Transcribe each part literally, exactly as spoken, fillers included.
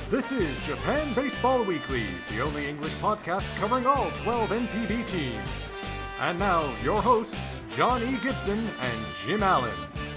This is Japan Baseball Weekly, the only English podcast covering all twelve N P B teams. And now, your hosts, John E. Gibson and Jim Allen.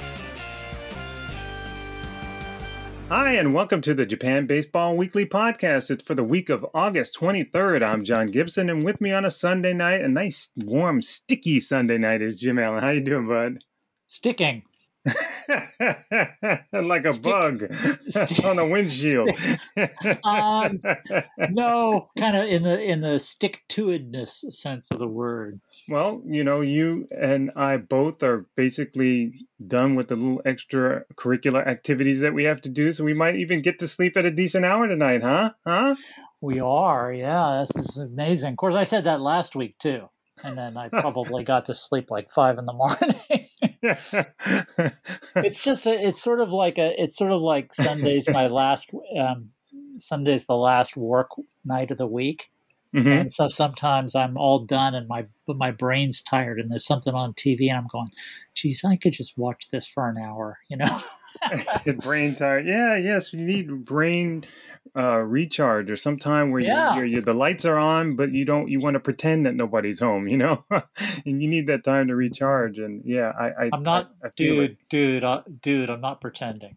Hi, and welcome to the Japan Baseball Weekly podcast. It's for the week of August twenty-third. I'm John Gibson, and with me on a Sunday night, a nice, warm, sticky Sunday night, is Jim Allen. How you doing, bud? Sticking. Like a Stick, bug st- on a windshield. um, no, kind of in the in the stick-to-itness sense of the word. Well, you know, you and I both are basically done with the little extra curricular activities that we have to do, so we might even get to sleep at a decent hour tonight, huh? Huh? We are, yeah. This is amazing. Of course, I said that last week too. And then I probably got to sleep like five in the morning. It's just a, it's sort of like a, it's sort of like Sunday's my last, um, Sunday's the last work night of the week. Mm-hmm. And so sometimes I'm all done and my, my brain's tired and there's something on T V and I'm going, geez, I could just watch this for an hour, you know? Brain tired. Yeah. Yes. You need brain uh, recharge or some time where yeah. you're, you're, the lights are on, but you don't, you want to pretend that nobody's home, you know, and you need that time to recharge. And yeah, I, I I'm not, I, I dude, it. dude, uh, dude, I'm not pretending.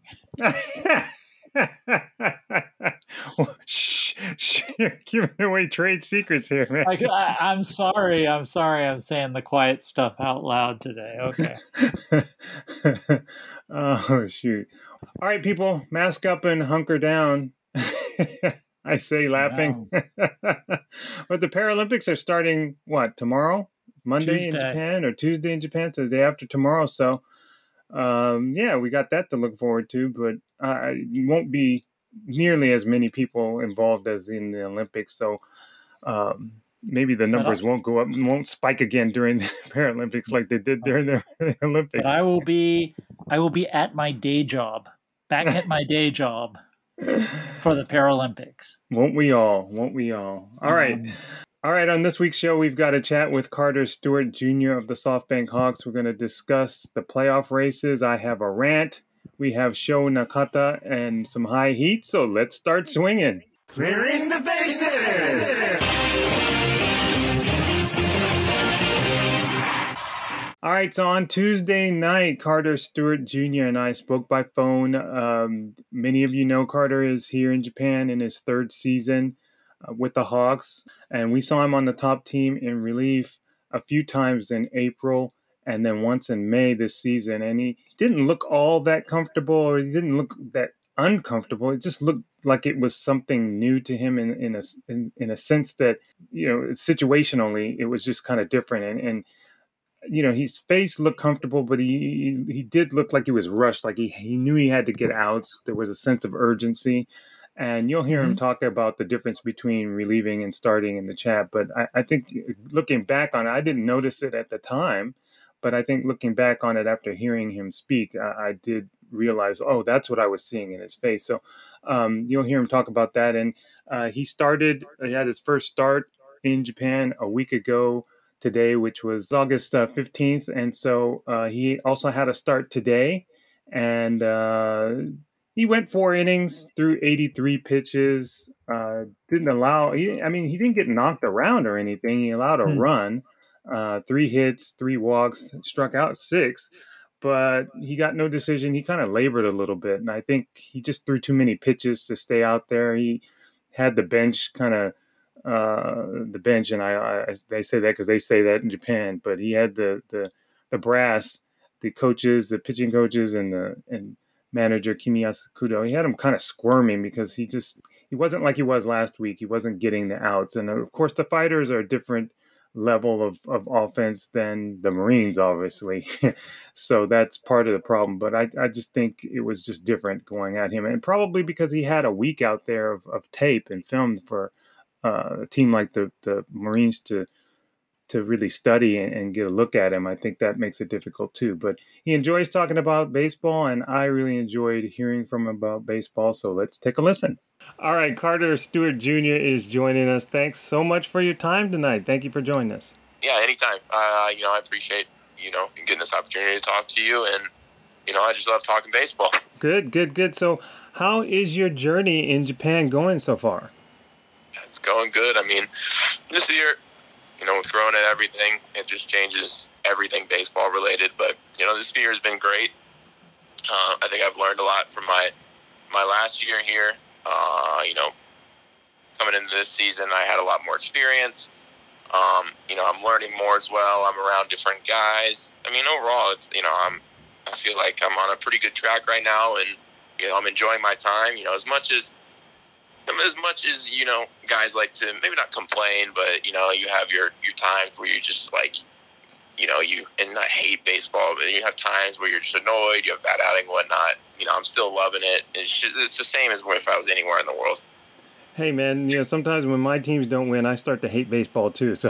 Well, shh, shh, you're giving away trade secrets here, man. I, I, I'm sorry. I'm sorry. I'm saying the quiet stuff out loud today. Okay. Oh, shoot. All right, people, mask up and hunker down. I say laughing. But the Paralympics are starting, what, tomorrow? Monday Tuesday. in Japan or Tuesday in Japan, so the day after tomorrow. So, um, yeah, we got that to look forward to, but uh, it won't be nearly as many people involved as in the Olympics. So um, maybe the numbers won't go up, won't spike again during the Paralympics like they did during the Olympics. But I will be, I will be at my day job, back at my day job for the Paralympics. Won't we all? Won't we all? All right. Um, All right, on this week's show, we've got a chat with Carter Stewart Junior of the SoftBank Hawks. We're going to discuss the playoff races. I have a rant. We have Sho Nakata and some high heat, so let's start swinging. Clearing the bases! All right, so on Tuesday night, Carter Stewart Junior and I spoke by phone. Um, many of you know Carter is here in Japan in his third season uh, with the Hawks, and we saw him on the top team in relief a few times in April and then once in May this season, and he didn't look all that comfortable, or he didn't look that uncomfortable. It just looked like it was something new to him in, in a in, in a sense that, you know, situationally it was just kind of different, and and you know, his face looked comfortable, but he he did look like he was rushed, like he he knew he had to get outs. There was a sense of urgency. And you'll hear mm-hmm. him talk about the difference between relieving and starting in the chat. But I, I think looking back on it, I didn't notice it at the time. But I think looking back on it after hearing him speak, I, I did realize, oh, that's what I was seeing in his face. So um, you'll hear him talk about that. And uh, he started, he had his first start in Japan a week ago today, which was August uh, fifteenth. And so uh, he also had a start today. And uh, he went four innings, threw eighty-three pitches, uh, didn't allow, he, I mean, he didn't get knocked around or anything. He allowed a hmm. run. Uh, three hits, three walks, struck out six, but he got no decision. He kind of labored a little bit, and I think he just threw too many pitches to stay out there. He had the bench kind of uh, the bench, and I, I they say that because they say that in Japan, but he had the the the brass, the coaches, the pitching coaches, and the and manager Kimiyasu Kudo. He had him kind of squirming because he just he wasn't like he was last week. He wasn't getting the outs, and of course the Fighters are different level of, of offense than the Marines, obviously. So that's part of the problem. But I, I just think it was just different going at him. And probably because he had a week out there of, of tape and film for uh, a team like the, the Marines to to really study and, and get a look at him. I think that makes it difficult too. But he enjoys talking about baseball, and I really enjoyed hearing from him about baseball. So let's take a listen. All right, Carter Stewart Junior is joining us. Thanks so much for your time tonight. Thank you for joining us. Yeah, anytime. Uh, you know, I appreciate, you know, getting this opportunity to talk to you, and, you know, I just love talking baseball. Good, good, good. So How is your journey in Japan going so far? It's going good. I mean, this year, you know, with Corona and everything, it just changes everything baseball related. But, you know, this year has been great. Uh, I think I've learned a lot from my my last year here. Uh, you know, coming into this season, I had a lot more experience. Um, you know, I'm learning more as well. I'm around different guys. I mean, overall, it's, you know, I'm, I feel like I'm on a pretty good track right now, and, you know, I'm enjoying my time. You know, as much as, as much as, you know, guys like to maybe not complain, but, you know, you have your, your times where you're just like, you know, you, and not hate baseball, but you have times where you're just annoyed, you have bad outing and whatnot. You know, I'm still loving it. It's just, it's the same as if I was anywhere in the world. Hey, man, you know, sometimes when my teams don't win, I start to hate baseball, too. So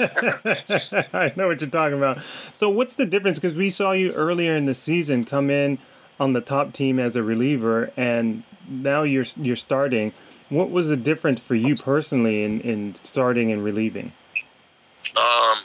I know what you're talking about. So what's the difference? Because we saw you earlier in the season come in on the top team as a reliever, and now you're you're starting. What was the difference for you personally in, in starting and relieving? Um,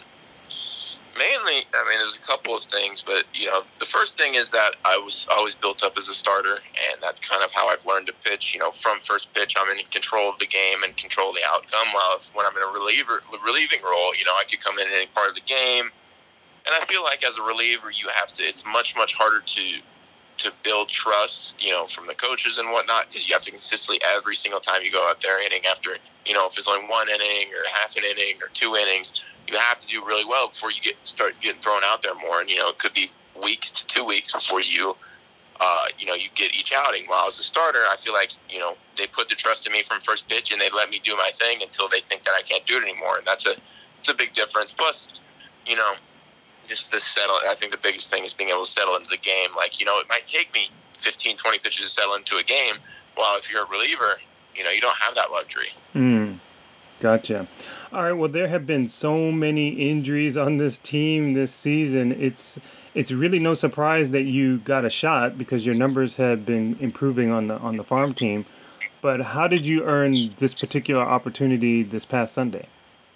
mainly, I mean, there's a couple of things, but, you know, the first thing is that I was always built up as a starter, and that's kind of how I've learned to pitch. You know, from first pitch, I'm in control of the game and control the outcome, while when I'm in a reliever, relieving role, you know, I could come in at any part of the game. And I feel like as a reliever, you have to, it's much, much harder to to build trust, you know, from the coaches and whatnot, because you have to consistently every single time you go out there, inning after, you know, if it's only one inning or half an inning or two innings, you have to do really well before you get start getting thrown out there more. And, you know, it could be weeks to two weeks before you, uh, you know, you get each outing. While as a starter, I feel like, you know, they put the trust in me from first pitch and they let me do my thing until they think that I can't do it anymore. And that's a, it's a big difference. Plus, you know, just the settle. I think the biggest thing is being able to settle into the game. Like, you know, it might take me fifteen, twenty pitches to settle into a game. While if you're a reliever, you know, you don't have that luxury. Mm, gotcha. All right. Well, there have been so many injuries on this team this season. It's it's really no surprise that you got a shot because your numbers have been improving on the on the farm team. But how did you earn this particular opportunity this past Sunday?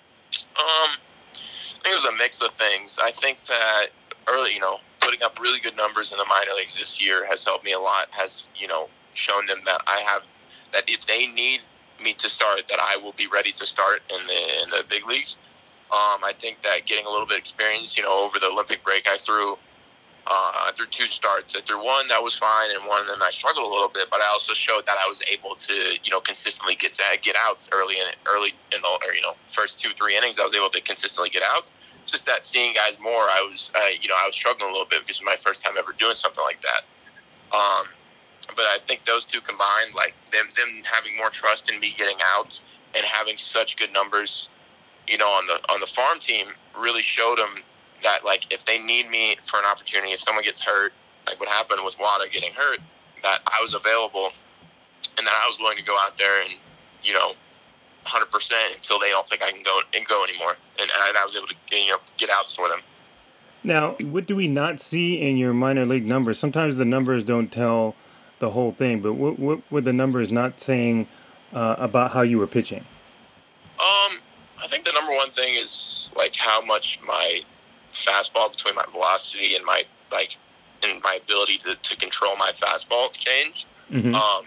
Um. I think it was a mix of things. I think that early, you know, putting up really good numbers in the minor leagues this year has helped me a lot, has, you know, shown them that I have, that if they need me to start, that I will be ready to start in the in the big leagues. Um, I think that getting a little bit of experience, you know, over the Olympic break, I threw, uh, I threw two starts. I threw one that was fine, and one, and then I struggled a little bit, but I also showed that I was able to, you know, consistently get to, get out early in early in the, or, you know, first two, three innings. I was able to consistently get out. It's just that seeing guys more, I was, uh, you know, I was struggling a little bit because it was my first time ever doing something like that. Um, but I think those two combined, like them, them having more trust in me getting out and having such good numbers, you know, on the on the farm team, really showed them that, like, if they need me for an opportunity, if someone gets hurt, like what happened with Wada getting hurt, that I was available and that I was willing to go out there and, you know, one hundred percent until they don't think I can go and go anymore. And I, I was able to, you know, get outs for them. Now, what do we not see in your minor league numbers? Sometimes the numbers don't tell the whole thing, but what, what were the numbers not saying uh, about how you were pitching? Um, I think the number one thing is, like, how much my fastball, between my velocity and my, like, and my ability to, to control my fastball changed. Mm-hmm. Um,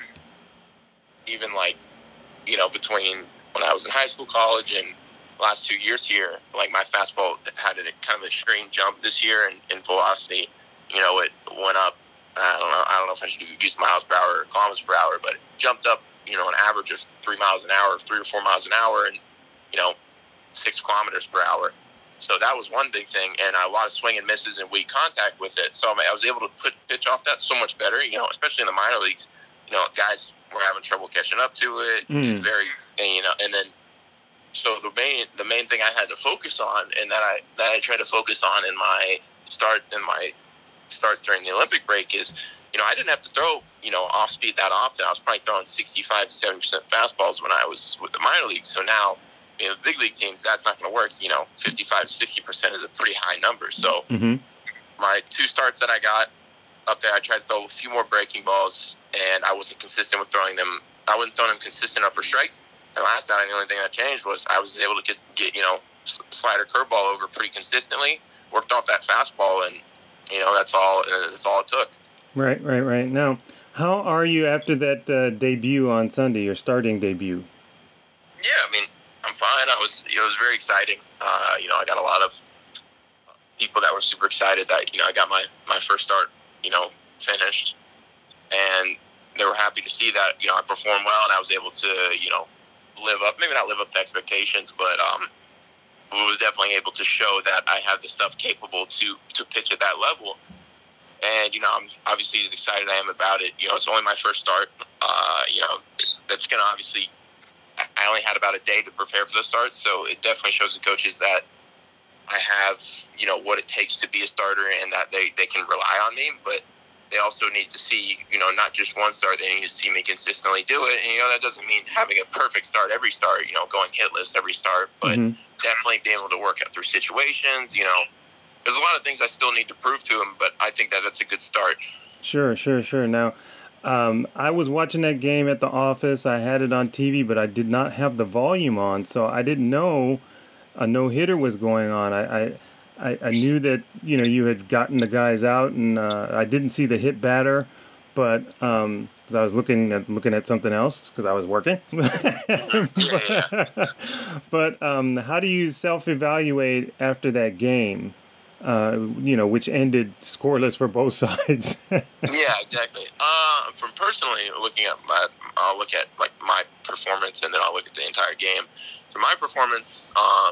even, like, you know, between when I was in high school, college, and last two years here, like, my fastball had a kind of an extreme jump this year in, in velocity. You know, it went up, I don't know, I don't know if I should use miles per hour or kilometers per hour, but it jumped up, you know, an average of three miles an hour, three or four miles an hour, and, you know, six kilometers per hour. So that was one big thing, and a lot of swing and misses and weak contact with it. So I, mean, I was able to put pitch off that so much better, you know, especially in the minor leagues. You know, guys were having trouble catching up to it, Mm. very, and, you know, and then so the main the main thing I had to focus on, and that I that I tried to focus on in my start in my starts during the Olympic break is, you know, I didn't have to throw, you know, off speed that often. I was probably throwing sixty-five to seventy percent fastballs when I was with the minor league. So now, you know, the big league teams, that's not going to work. You know, fifty-five to sixty percent is a pretty high number. So Mm-hmm. my two starts that I got up there, I tried to throw a few more breaking balls, and I wasn't consistent with throwing them. I wasn't throwing them consistent enough for strikes. And last time, the only thing that changed was I was able to get, get you know, slider curveball over pretty consistently, worked off that fastball, and, you know, that's all, that's all it took. Right, right, right. Now, How are you after that uh, debut on Sunday, your starting debut? Yeah, I mean, I'm fine. I was, it was very exciting. Uh, you know, I got a lot of people that were super excited that, you know, I got my, my first start, you know, finished. And they were happy to see that, you know, I performed well and I was able to, you know, live up, maybe not live up to expectations, but um, was definitely able to show that I have the stuff capable to, to pitch at that level. And, you know, I'm obviously as excited I am about it. You know, it's only my first start. Uh, you know, that's going to obviously, I only had about a day to prepare for the start, so it definitely shows the coaches that I have, you know, what it takes to be a starter and that they, they can rely on me. But they also need to see, you know, not just one start, they need to see me consistently do it. And, you know, that doesn't mean having a perfect start every start, you know, going hitless every start, but mm-hmm. definitely being able to work out through situations. You know, there's a lot of things I still need to prove to them, but I think that that's a good start. Sure, sure, sure. Now, um, I was watching that game at the office. I had it on T V, but I did not have the volume on, so I didn't know a no-hitter was going on. I, I I, I knew that, you know, you had gotten the guys out, and uh, I didn't see the hit batter, but um, 'cause I was looking at looking at something else because I was working. but but um, how do you self-evaluate after that game? Uh, you know, which ended scoreless for both sides. Yeah, exactly. Uh, from personally looking at my, I'll look at like my performance, and then I'll look at the entire game. For my performance, um.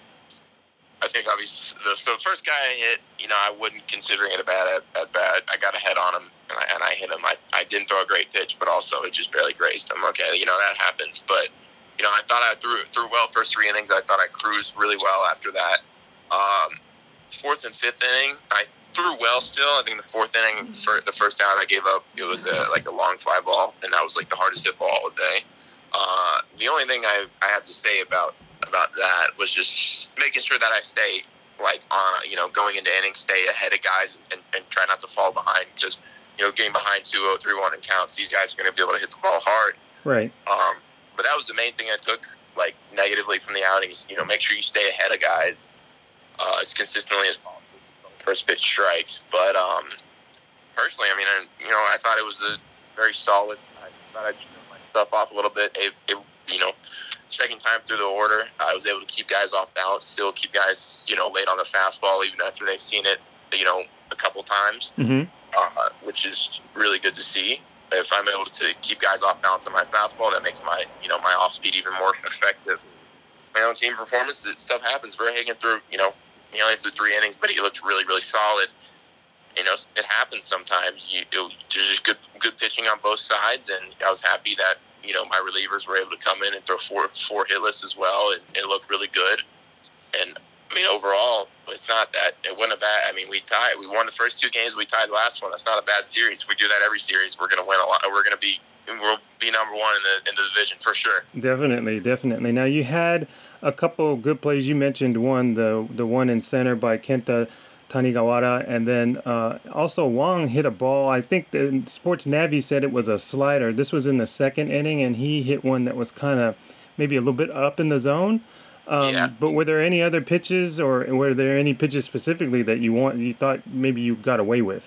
I think obviously the so the first guy I hit, you know, I wouldn't consider it a bad at, at bat. I got a head on him and I, and I hit him. I, I didn't throw a great pitch, but also it just barely grazed him. Okay, you know, that happens. But, you know, I thought I threw threw well first three innings. I thought I cruised really well after that. Um, fourth and fifth inning, I threw well still. I think the fourth inning, for the first out I gave up, it was a, like a long fly ball, and that was like the hardest hit ball all day. Uh, the only thing I, I have to say about about that was just making sure that I stay, like, uh, you know, going into innings, stay ahead of guys and, and try not to fall behind because, you know, getting behind two oh, three one and counts, these guys are going to be able to hit the ball hard. Right. Um, but that was the main thing I took, like, negatively from the outings. You know, make sure you stay ahead of guys uh, as consistently as possible. First pitch strikes. But um, personally, I mean, I, you know, I thought it was a very solid. I thought I'd turn my stuff off a little bit. It, it you know, second time through the order, I was able to keep guys off balance, still keep guys, you know, late on the fastball, even after they've seen it, you know, a couple times, mm-hmm. uh, which is really good to see. If I'm able to keep guys off balance on my fastball, that makes my, you know, my off speed even more effective. My own team performance, stuff happens. Verhagen threw, you know, he only threw three innings, but he looked really, really solid. You know, it happens sometimes. You, it, there's just good, good pitching on both sides, and I was happy that, you know, my relievers were able to come in and throw four four hitless as well, and it looked really good. And I mean, overall, it's not that it wasn't a bad. I mean, we tied. We won the first two games. We tied the last one. That's not a bad series. If we do that every series, we're going to win a lot. We're going to be we'll be number one in the in the division for sure. Definitely, definitely. Now you had a couple good plays. You mentioned one, the the one in center by Kenta Tanigawara, and then uh, also Wong hit a ball. I think the Sports Navi said it was a slider. This was in the second inning, and he hit one that was kind of maybe a little bit up in the zone. Um, yeah. But were there any other pitches, or were there any pitches specifically that you want you thought maybe you got away with?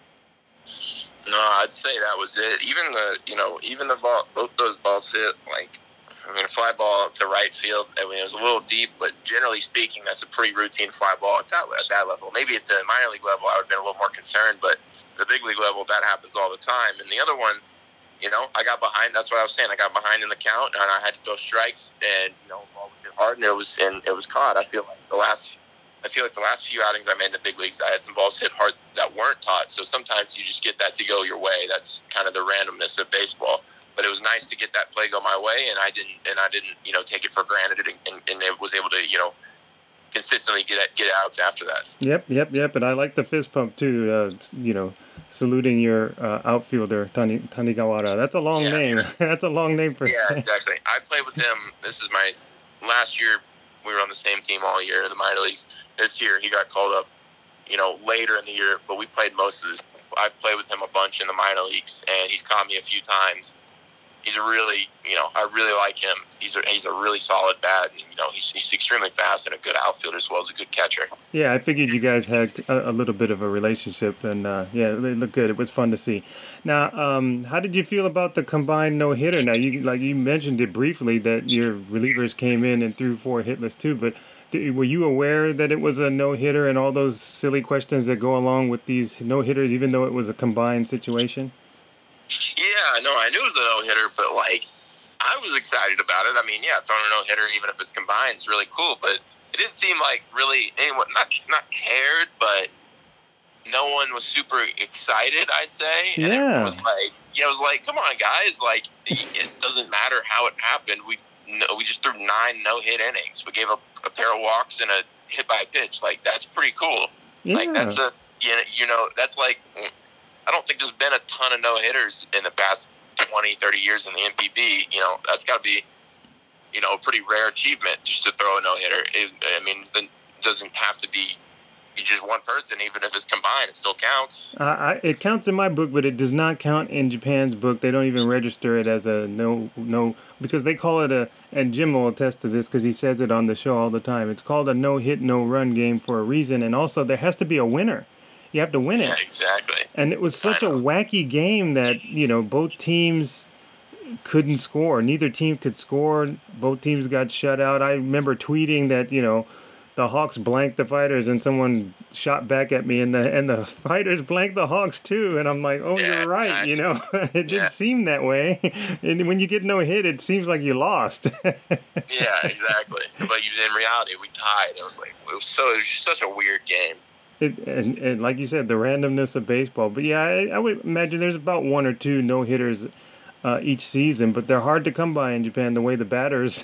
No, I'd say that was it. Even the you know even the ball, both those balls hit like. I mean, a fly ball to right field, I mean, it was a little deep, but generally speaking, that's a pretty routine fly ball at that, at that level. Maybe at the minor league level, I would have been a little more concerned, but the big league level, that happens all the time. And the other one, you know, I got behind, that's what I was saying, I got behind in the count, and I had to throw strikes, and, you know, the ball was hit hard, and it was, and it was caught. I feel like the last, I feel like the last few outings I made in the big leagues, I had some balls hit hard that weren't caught, so sometimes you just get that to go your way. That's kind of the randomness of baseball. But it was nice to get that play go my way, and I didn't, and I didn't, you know, take it for granted, and, and, and it was able to, you know, consistently get get outs after that. Yep, yep, yep. And I like the fist pump too. Uh, you know, saluting your uh, outfielder Tani, Tanigawara. That's a long yeah, name. Yeah. That's a long name for. Yeah, exactly. I played with him. This is my last year. We were on the same team all year in the minor leagues. This year he got called up, you know, later in the year, but we played most of this. I've played with him a bunch in the minor leagues, and he's caught me a few times. he's a really, you know, I really like him. He's a, he's a really solid bat, and, you know, he's, he's extremely fast and a good outfielder as well as a good catcher. Yeah, I figured you guys had a, a little bit of a relationship, and uh, yeah, they look good. It was fun to see. Now, um, how did you feel about the combined no hitter? Now, you like you mentioned it briefly that your relievers came in and threw four hitless too, but did, were you aware that it was a no hitter and all those silly questions that go along with these no hitters, even though it was a combined situation? Yeah, no, I knew it was a no-hitter, but, like, I was excited about it. I mean, yeah, throwing a no-hitter, even if it's combined, is really cool, but it didn't seem like really anyone, not not cared, but no one was super excited, I'd say. And yeah. it was like, yeah, it was like, come on, guys, like, it doesn't matter how it happened. We no, we just threw nine no-hit innings. We gave up a pair of walks and a hit by pitch. Like, that's pretty cool. Yeah. Like, that's a, you know, you know, that's like, I don't think there's been a ton of no-hitters in the past twenty, thirty years in the N P B. You know, that's got to be, you know, a pretty rare achievement just to throw a no-hitter. It, I mean, it doesn't have to be just one person. Even if it's combined, it still counts. Uh, I, it counts in my book, but it does not count in Japan's book. They don't even register it as a no, no, because they call it a, and Jim will attest to this because he says it on the show all the time. It's called a no-hit, no-run game for a reason, and also there has to be a winner. You have to win it. Yeah, exactly. And it was such a wacky game that, you know, both teams couldn't score. Neither team could score. Both teams got shut out. I remember tweeting that, you know, the Hawks blanked the Fighters, and someone shot back at me, and the and the Fighters blanked the Hawks too. And I'm like, oh, yeah, you're right. exactly. You know, it didn't yeah. seem that way. And when you get no hit, it seems like you lost. Yeah, exactly. But in reality, we tied. It was like it was so it was just such a weird game. It, and, and like you said, the randomness of baseball. But yeah, I, I would imagine there's about one or two no hitters uh, each season, but they're hard to come by in Japan. The way the batters,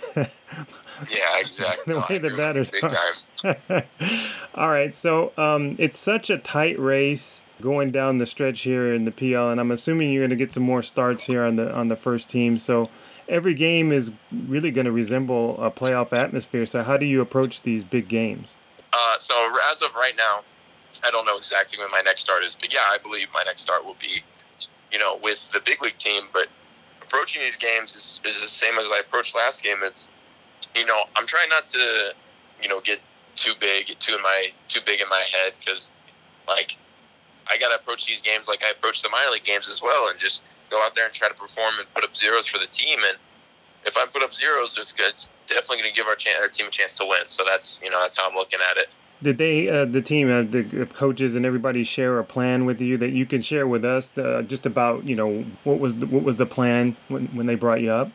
yeah, exactly. the no, way the batters big are. time. All right, so um, it's such a tight race going down the stretch here in the P L, and I'm assuming you're going to get some more starts here on the on the first team. So every game is really going to resemble a playoff atmosphere. So how do you approach these big games? Uh, so as of right now, I don't know exactly when my next start is, but yeah, I believe my next start will be, you know, with the big league team. But approaching these games is, is the same as I approached last game. It's, you know, I'm trying not to, you know, get too big, get too in my too big in my head, because, like, I gotta approach these games like I approach the minor league games as well, and just go out there and try to perform and put up zeros for the team. And if I put up zeros, it's, it's definitely going to give our, ch- our team a chance to win. So that's, you know, that's how I'm looking at it. Did they, uh, the team, uh, the coaches and everybody share a plan with you that you can share with us uh, just about, you know, what was the, what was the plan when, when they brought you up?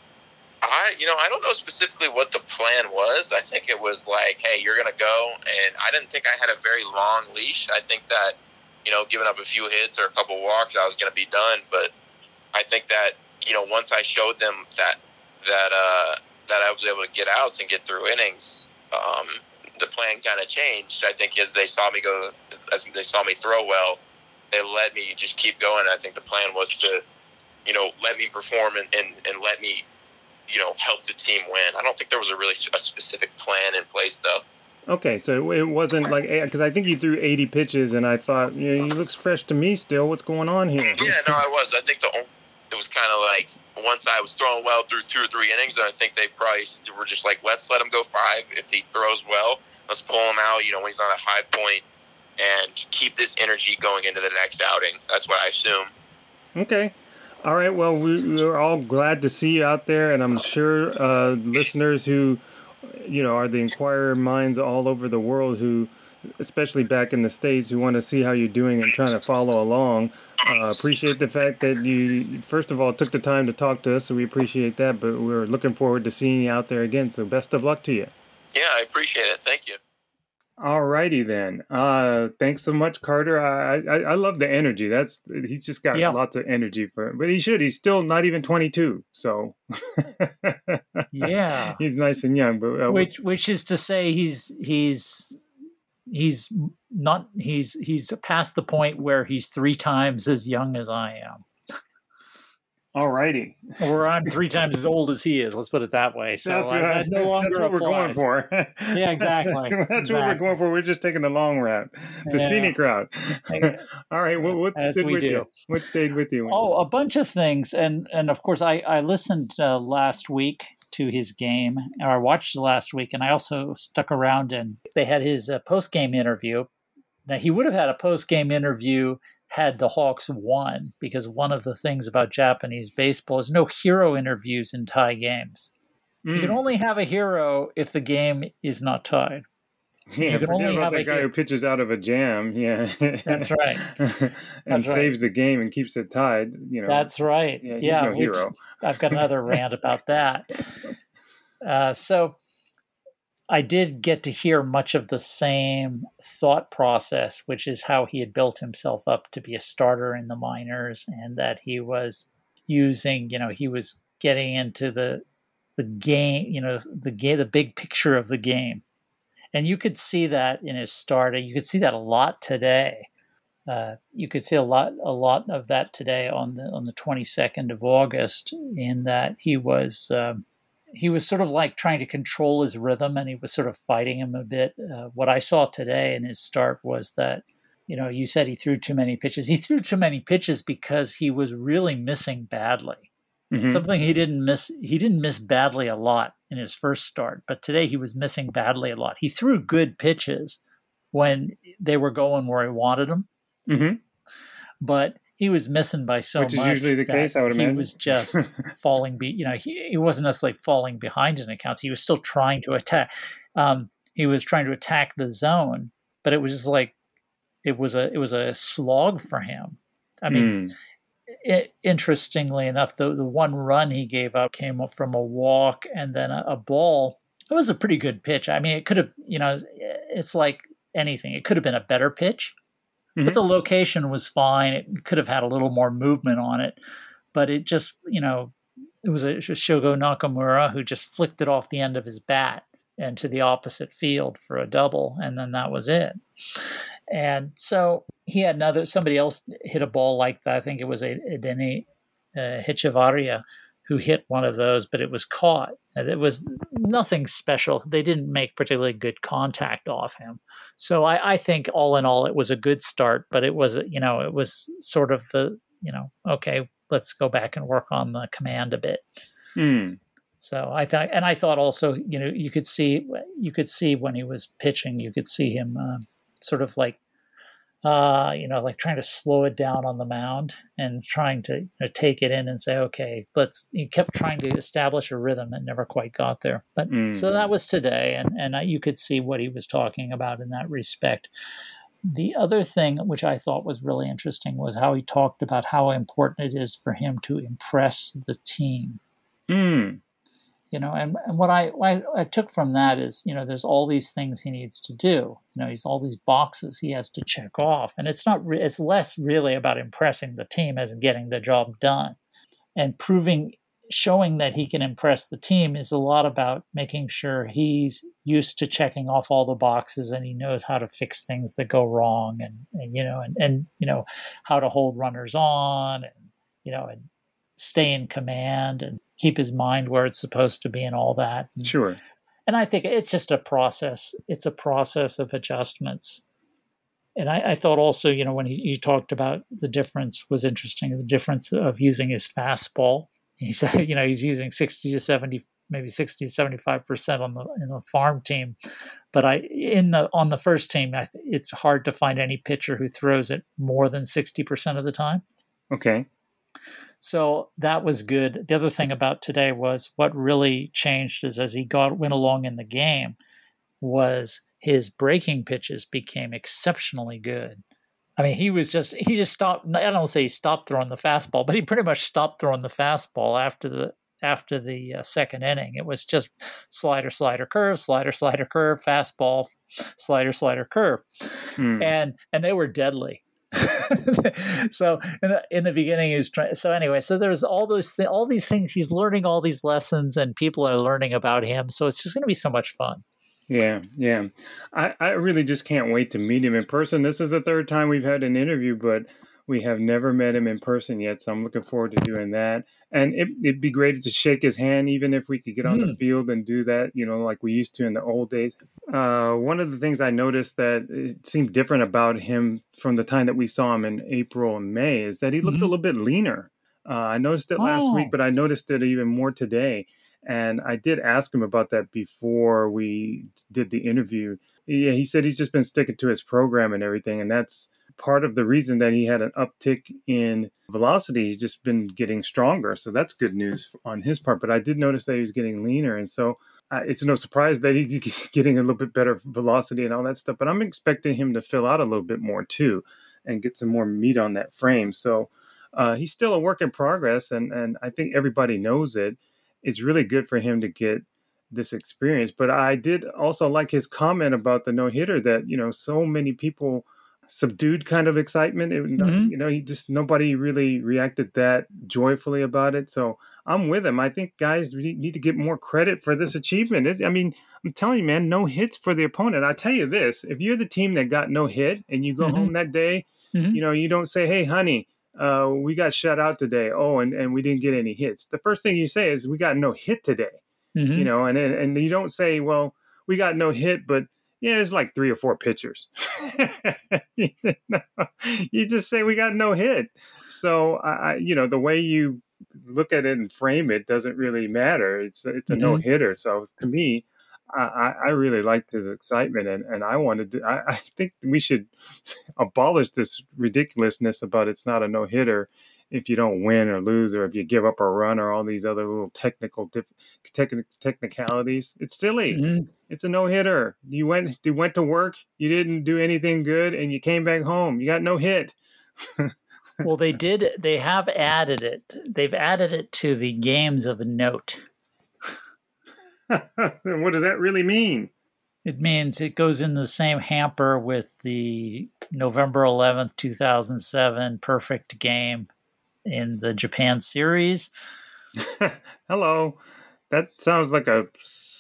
I, you know, I don't know specifically what the plan was. I think it was like, hey, you're going to go. And I didn't think I had a very long leash. I think that, you know, giving up a few hits or a couple walks, I was going to be done. But I think that, you know, once I showed them that, that, uh, that I was able to get outs and get through innings, um, the plan kind of changed. I think as they saw me go, as they saw me throw well, they let me just keep going. I think the plan was to, you know, let me perform and, and, and let me, you know, help the team win. I don't think there was a really a specific plan in place, though. Okay, so it wasn't like, because I think you threw eighty pitches, and I thought, you know, he looks fresh to me still. What's going on here? Yeah, no, I was. I think the it was kind of like once I was throwing well through two or three innings, I think they probably were just like, let's let him go five. If he throws well, let's pull him out, you know, when he's on a high point, and keep this energy going into the next outing. That's what I assume. Okay. All right. Well, we, we're all glad to see you out there, and I'm sure uh, listeners who, you know, are the Inquirer minds all over the world who, especially back in the States, who want to see how you're doing and trying to follow along. Uh, appreciate the fact that you, first of all, took the time to talk to us, so we appreciate that, but we're looking forward to seeing you out there again, so best of luck to you. Yeah, I appreciate it. Thank you. All righty then. Uh, thanks so much, Carter. I, I I love the energy. That's he's just got Yeah. lots of energy for but he should. He's still not even twenty-two, so Yeah. he's nice and young. But uh, which which is to say he's he's he's not he's he's past the point where he's three times as young as I am. All righty. Or I'm three times as old as he is. Let's put it that way. So that's, I, right. that no longer that's what applies. we're going for. Yeah, exactly. that's exactly. what we're going for. We're just taking the long route, the yeah. scenic route. All right. Well, what As stayed we with do. you? What stayed with you? Oh, a bunch of things. And, and of course, I, I listened uh, last week to his game, or I watched last week, and I also stuck around and they had his uh, post-game interview. Now, he would have had a post-game interview had the Hawks won, because one of the things about Japanese baseball is no hero interviews in tie games. Mm. You can only have a hero if the game is not tied. Yeah, you can only about have the a guy hero. who pitches out of a jam. Yeah, that's right, and that's saves right. the game and keeps it tied. You know, that's right. Yeah, he's yeah no hero. I've got another rant about that. Uh, so. I did get to hear much of the same thought process, which is how he had built himself up to be a starter in the minors, and that he was using, you know, he was getting into the the game, you know, the game, the big picture of the game. And you could see that in his start. You could see that a lot today. Uh, you could see a lot, a lot of that today on the on the twenty-second of August, in that he was. Um, He was sort of like trying to control his rhythm, and he was sort of fighting him a bit. Uh, what I saw today in his start was that, you know, you said he threw too many pitches. He threw too many pitches because he was really missing badly. Mm-hmm. Something he didn't miss. He didn't miss badly a lot in his first start, but today he was missing badly a lot. He threw good pitches when they were going where he wanted them, mm-hmm. but he was missing by so much. Which is usually the case, I would he imagine. He was just falling, be, you know, he, he wasn't necessarily falling behind in accounts. He was still trying to attack. Um, he was trying to attack the zone, but it was just like, it was a, it was a slog for him. I mean, mm. it, interestingly enough, the, the one run he gave up came up from a walk and then a, a ball. It was a pretty good pitch. I mean, it could have, you know, it's like anything. It could have been a better pitch. But the location was fine. It could have had a little more movement on it. But it just, you know, it was a Shogo Nakamura who just flicked it off the end of his bat and to the opposite field for a double. And then that was it. And so he had another, somebody else hit a ball like that. I think it was a, a Denny uh, Hichivaria who hit one of those, but it was caught. It was nothing special. They didn't make particularly good contact off him. So I, I think all in all, it was a good start, but it was, you know, it was sort of the, you know, okay, let's go back and work on the command a bit. Mm. So I thought, and I thought also, you know, you could see, you could see when he was pitching, you could see him uh, sort of like, uh, you know, like trying to slow it down on the mound and trying to you know, take it in and say, okay, let's, he kept trying to establish a rhythm and never quite got there. But mm. so that was today. And, and I, you could see what he was talking about in that respect. The other thing, which I thought was really interesting, was how he talked about how important it is for him to impress the team. Mm. You know, and, and what I, what I took from that is, you know, there's all these things he needs to do. You know, he's all these boxes he has to check off, and it's not. Re- it's less really about impressing the team as in getting the job done, and proving, showing that he can impress the team is a lot about making sure he's used to checking off all the boxes and he knows how to fix things that go wrong, and, and you know, and and you know, how to hold runners on, and you know, and stay in command and keep his mind where it's supposed to be and all that. Sure. And I think it's just a process. It's a process of adjustments. And I, I thought also, you know, when he, he talked about the difference was interesting, the difference of using his fastball. He said, you know, he's using sixty to seventy, maybe sixty to seventy-five percent on the, in the farm team. But I, in the, on the first team, I, it's hard to find any pitcher who throws it more than sixty percent of the time. Okay. So that was good. The other thing about today was what really changed is as he got went along in the game was his breaking pitches became exceptionally good. I mean, he was just, he just stopped. I don't say he stopped throwing the fastball, but he pretty much stopped throwing the fastball after the, after the uh, second inning. It was just slider, slider, curve, slider, slider, curve, fastball, slider, slider, curve. Hmm. And, and they were deadly. So in the, in the beginning, he was trying. So anyway, so there's all those th- all these things. He's learning all these lessons, and people are learning about him. So it's just going to be so much fun. Yeah, yeah. I, I really just can't wait to meet him in person. This is the third time we've had an interview, but We have never met him in person yet, so I'm looking forward to doing that. And it, it'd be great to shake his hand, even if we could get on the Mm. field and do that, you know, like we used to in the old days. Uh, one of the things I noticed that it seemed different about him from the time that we saw him in April and May is that he looked Mhm. a little bit leaner. Uh, I noticed it last Oh. week, but I noticed it even more today. And I did ask him about that before we did the interview. Yeah, he said he's just been sticking to his program and everything, and that's part of the reason that he had an uptick in velocity. He's just been getting stronger, so that's good news on his part. But I did notice that he was getting leaner, and so uh, it's no surprise that he's getting a little bit better velocity and all that stuff. But I'm expecting him to fill out a little bit more too, and get some more meat on that frame. So uh, he's still a work in progress, and and I think everybody knows it. It's really good for him to get this experience. But I did also like his comment about the no hitter that, you know, so many people subdued kind of excitement. It, Mhm. You know, he just, nobody really reacted that joyfully about it. So I'm with him. I think guys need to get more credit for this achievement. It, I mean, I'm telling you, man, no hits for the opponent. I tell you this, if you're the team that got no hit and you go Mhm. home that day, Mhm. you know, you don't say, hey, honey, uh, we got shut out today. Oh, and, and we didn't get any hits. The first thing you say is we got no hit today, Mhm. you know, and, and you don't say, well, we got no hit, but yeah, it's like three or four pitchers. You know, you just say we got no hit. So, I, you know, the way you look at it and frame it doesn't really matter. It's it's a no Mhm. hitter. So to me, I, I really liked his excitement, and, and I wanted to. I, I think we should abolish this ridiculousness about it's not a no hitter if you don't win or lose or if you give up a run or all these other little technical diff, techni- technicalities. It's silly. Mhm. It's a no hitter. You went you went to work, you didn't do anything good, and you came back home. You got no hit. Well, they did. They have added it. They've added it to the games of note. What does that really mean? It means it goes in the same hamper with the November eleventh, two thousand seven perfect game in the Japan series. Hello. That sounds like a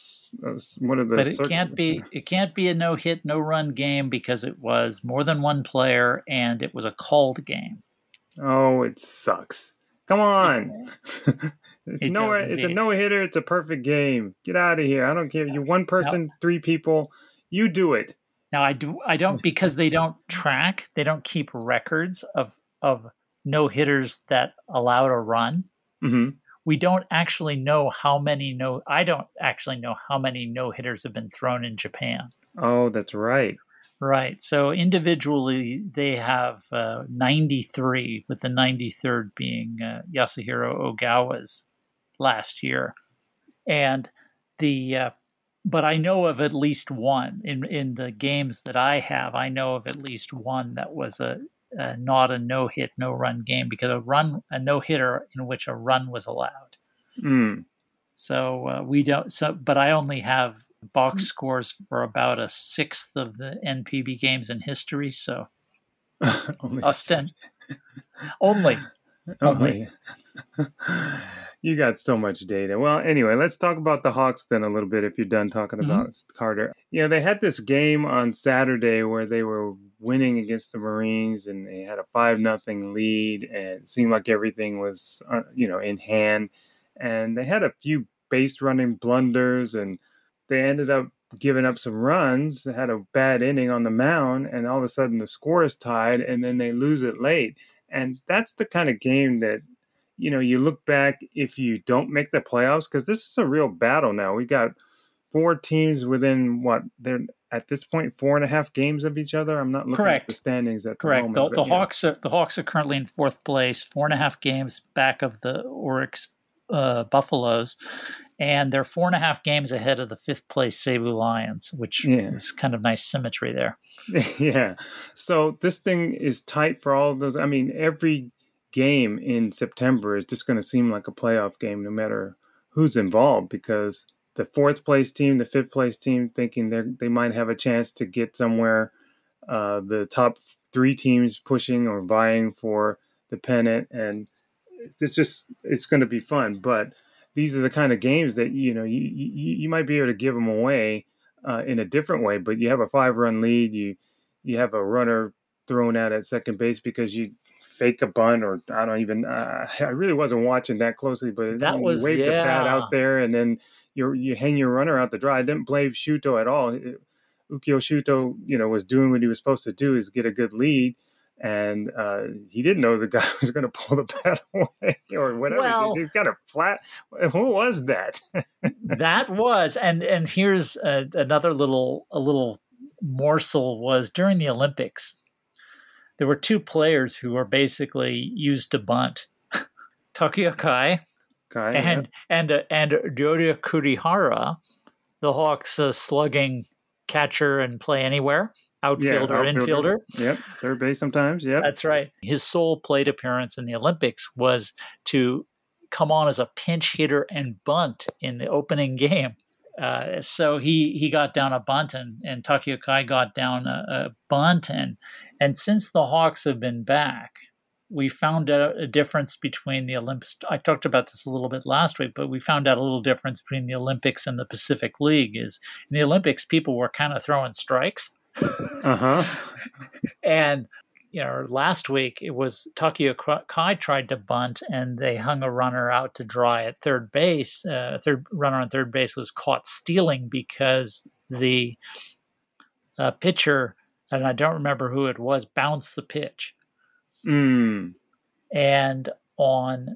one of the But it circ- can't be it can't be a no hit, no run game because it was more than one player and it was a called game. Oh, it sucks. Come on. It's It no does it's a indeed. no hitter, it's a perfect game. Get out of here. I don't care. You one person, three people, you do it. Now I do I don't because they don't track, they don't keep records of of no hitters that allowed a run. Mm-hmm. We don't actually know how many no I don't actually know how many no hitters have been thrown in Japan. Oh, that's right. Right. So individually they have uh, ninety-three, with the ninety-third being uh, Yasuhiro Ogawa's last year. And the uh, but I know of at least one in in the games that I have. I know of at least one that was a, a not a no hit, no run game because a run a no hitter in which a run was allowed. Mm. So uh, we don't. So, but I only have box scores for about a sixth of the N P B games in history. So Only Austin only only. Oh, you got so much data. Well, anyway, let's talk about the Hawks then a little bit if you're done talking Mhm. about Carter. You know, they had this game on Saturday where they were winning against the Marines and they had a five nothing lead and it seemed like everything was, uh, you know, in hand. And they had a few base running blunders and they ended up giving up some runs. They had a bad inning on the mound and all of a sudden the score is tied and then they lose it late. And that's the kind of game that, you know, you look back if you don't make the playoffs, because this is a real battle now. We got four teams within what they're at this point four and a half games of each other. I'm not looking Correct. at the standings at Correct. the moment. The, but the yeah. Hawks are the Hawks are currently in fourth place, four and a half games back of the Oryx uh, Buffaloes, and they're four and a half games ahead of the fifth place Cebu Lions, which Yeah. is kind of nice symmetry there. Yeah. So this thing is tight for all of those. I mean, every game in September is just going to seem like a playoff game, no matter who's involved, because the fourth place team, the fifth place team, thinking they they might have a chance to get somewhere. Uh, the top three teams pushing or vying for the pennant, and it's just it's going to be fun. But these are the kind of games that you know you you, you might be able to give them away uh, in a different way. But you have a five run lead, you you have a runner thrown out at second base because you fake a bunt, or I don't even. Uh, I really wasn't watching that closely, but That you was wave the bat yeah. out there, and then you you hang your runner out to dry. I didn't blame Shuto at all. Ukyo Shuto, you know, was doing what he was supposed to do, is get a good lead. And uh, he didn't know the guy was going to pull the bat away or whatever. Well, he's got a flat. Who was that? That was, and and here's a, another little a little morsel was during the Olympics. There were two players who were basically used to bunt, Takuya Kai Kai, and yeah. and uh, and Ryoya Kurihara, the Hawks' uh, slugging catcher and play anywhere. Outfielder, yeah, outfielder, infielder. Yep, third base sometimes, yep. That's right. His sole plate appearance in the Olympics was to come on as a pinch hitter and bunt in the opening game. Uh, so he he got down a bunt, and, and Takuya Kai got down a, a bunt. And, and since the Hawks have been back, we found out a difference between the Olympics. I talked about this a little bit last week, but we found out a little difference between the Olympics and the Pacific League. Is in the Olympics, people were kind of throwing strikes. Uh-huh. And, you know, last week it was Takuya Kai tried to bunt, and they hung a runner out to dry at third base. Uh, third runner on third base was caught stealing because the uh, pitcher, and I don't remember who it was, bounced the pitch. Mm. And on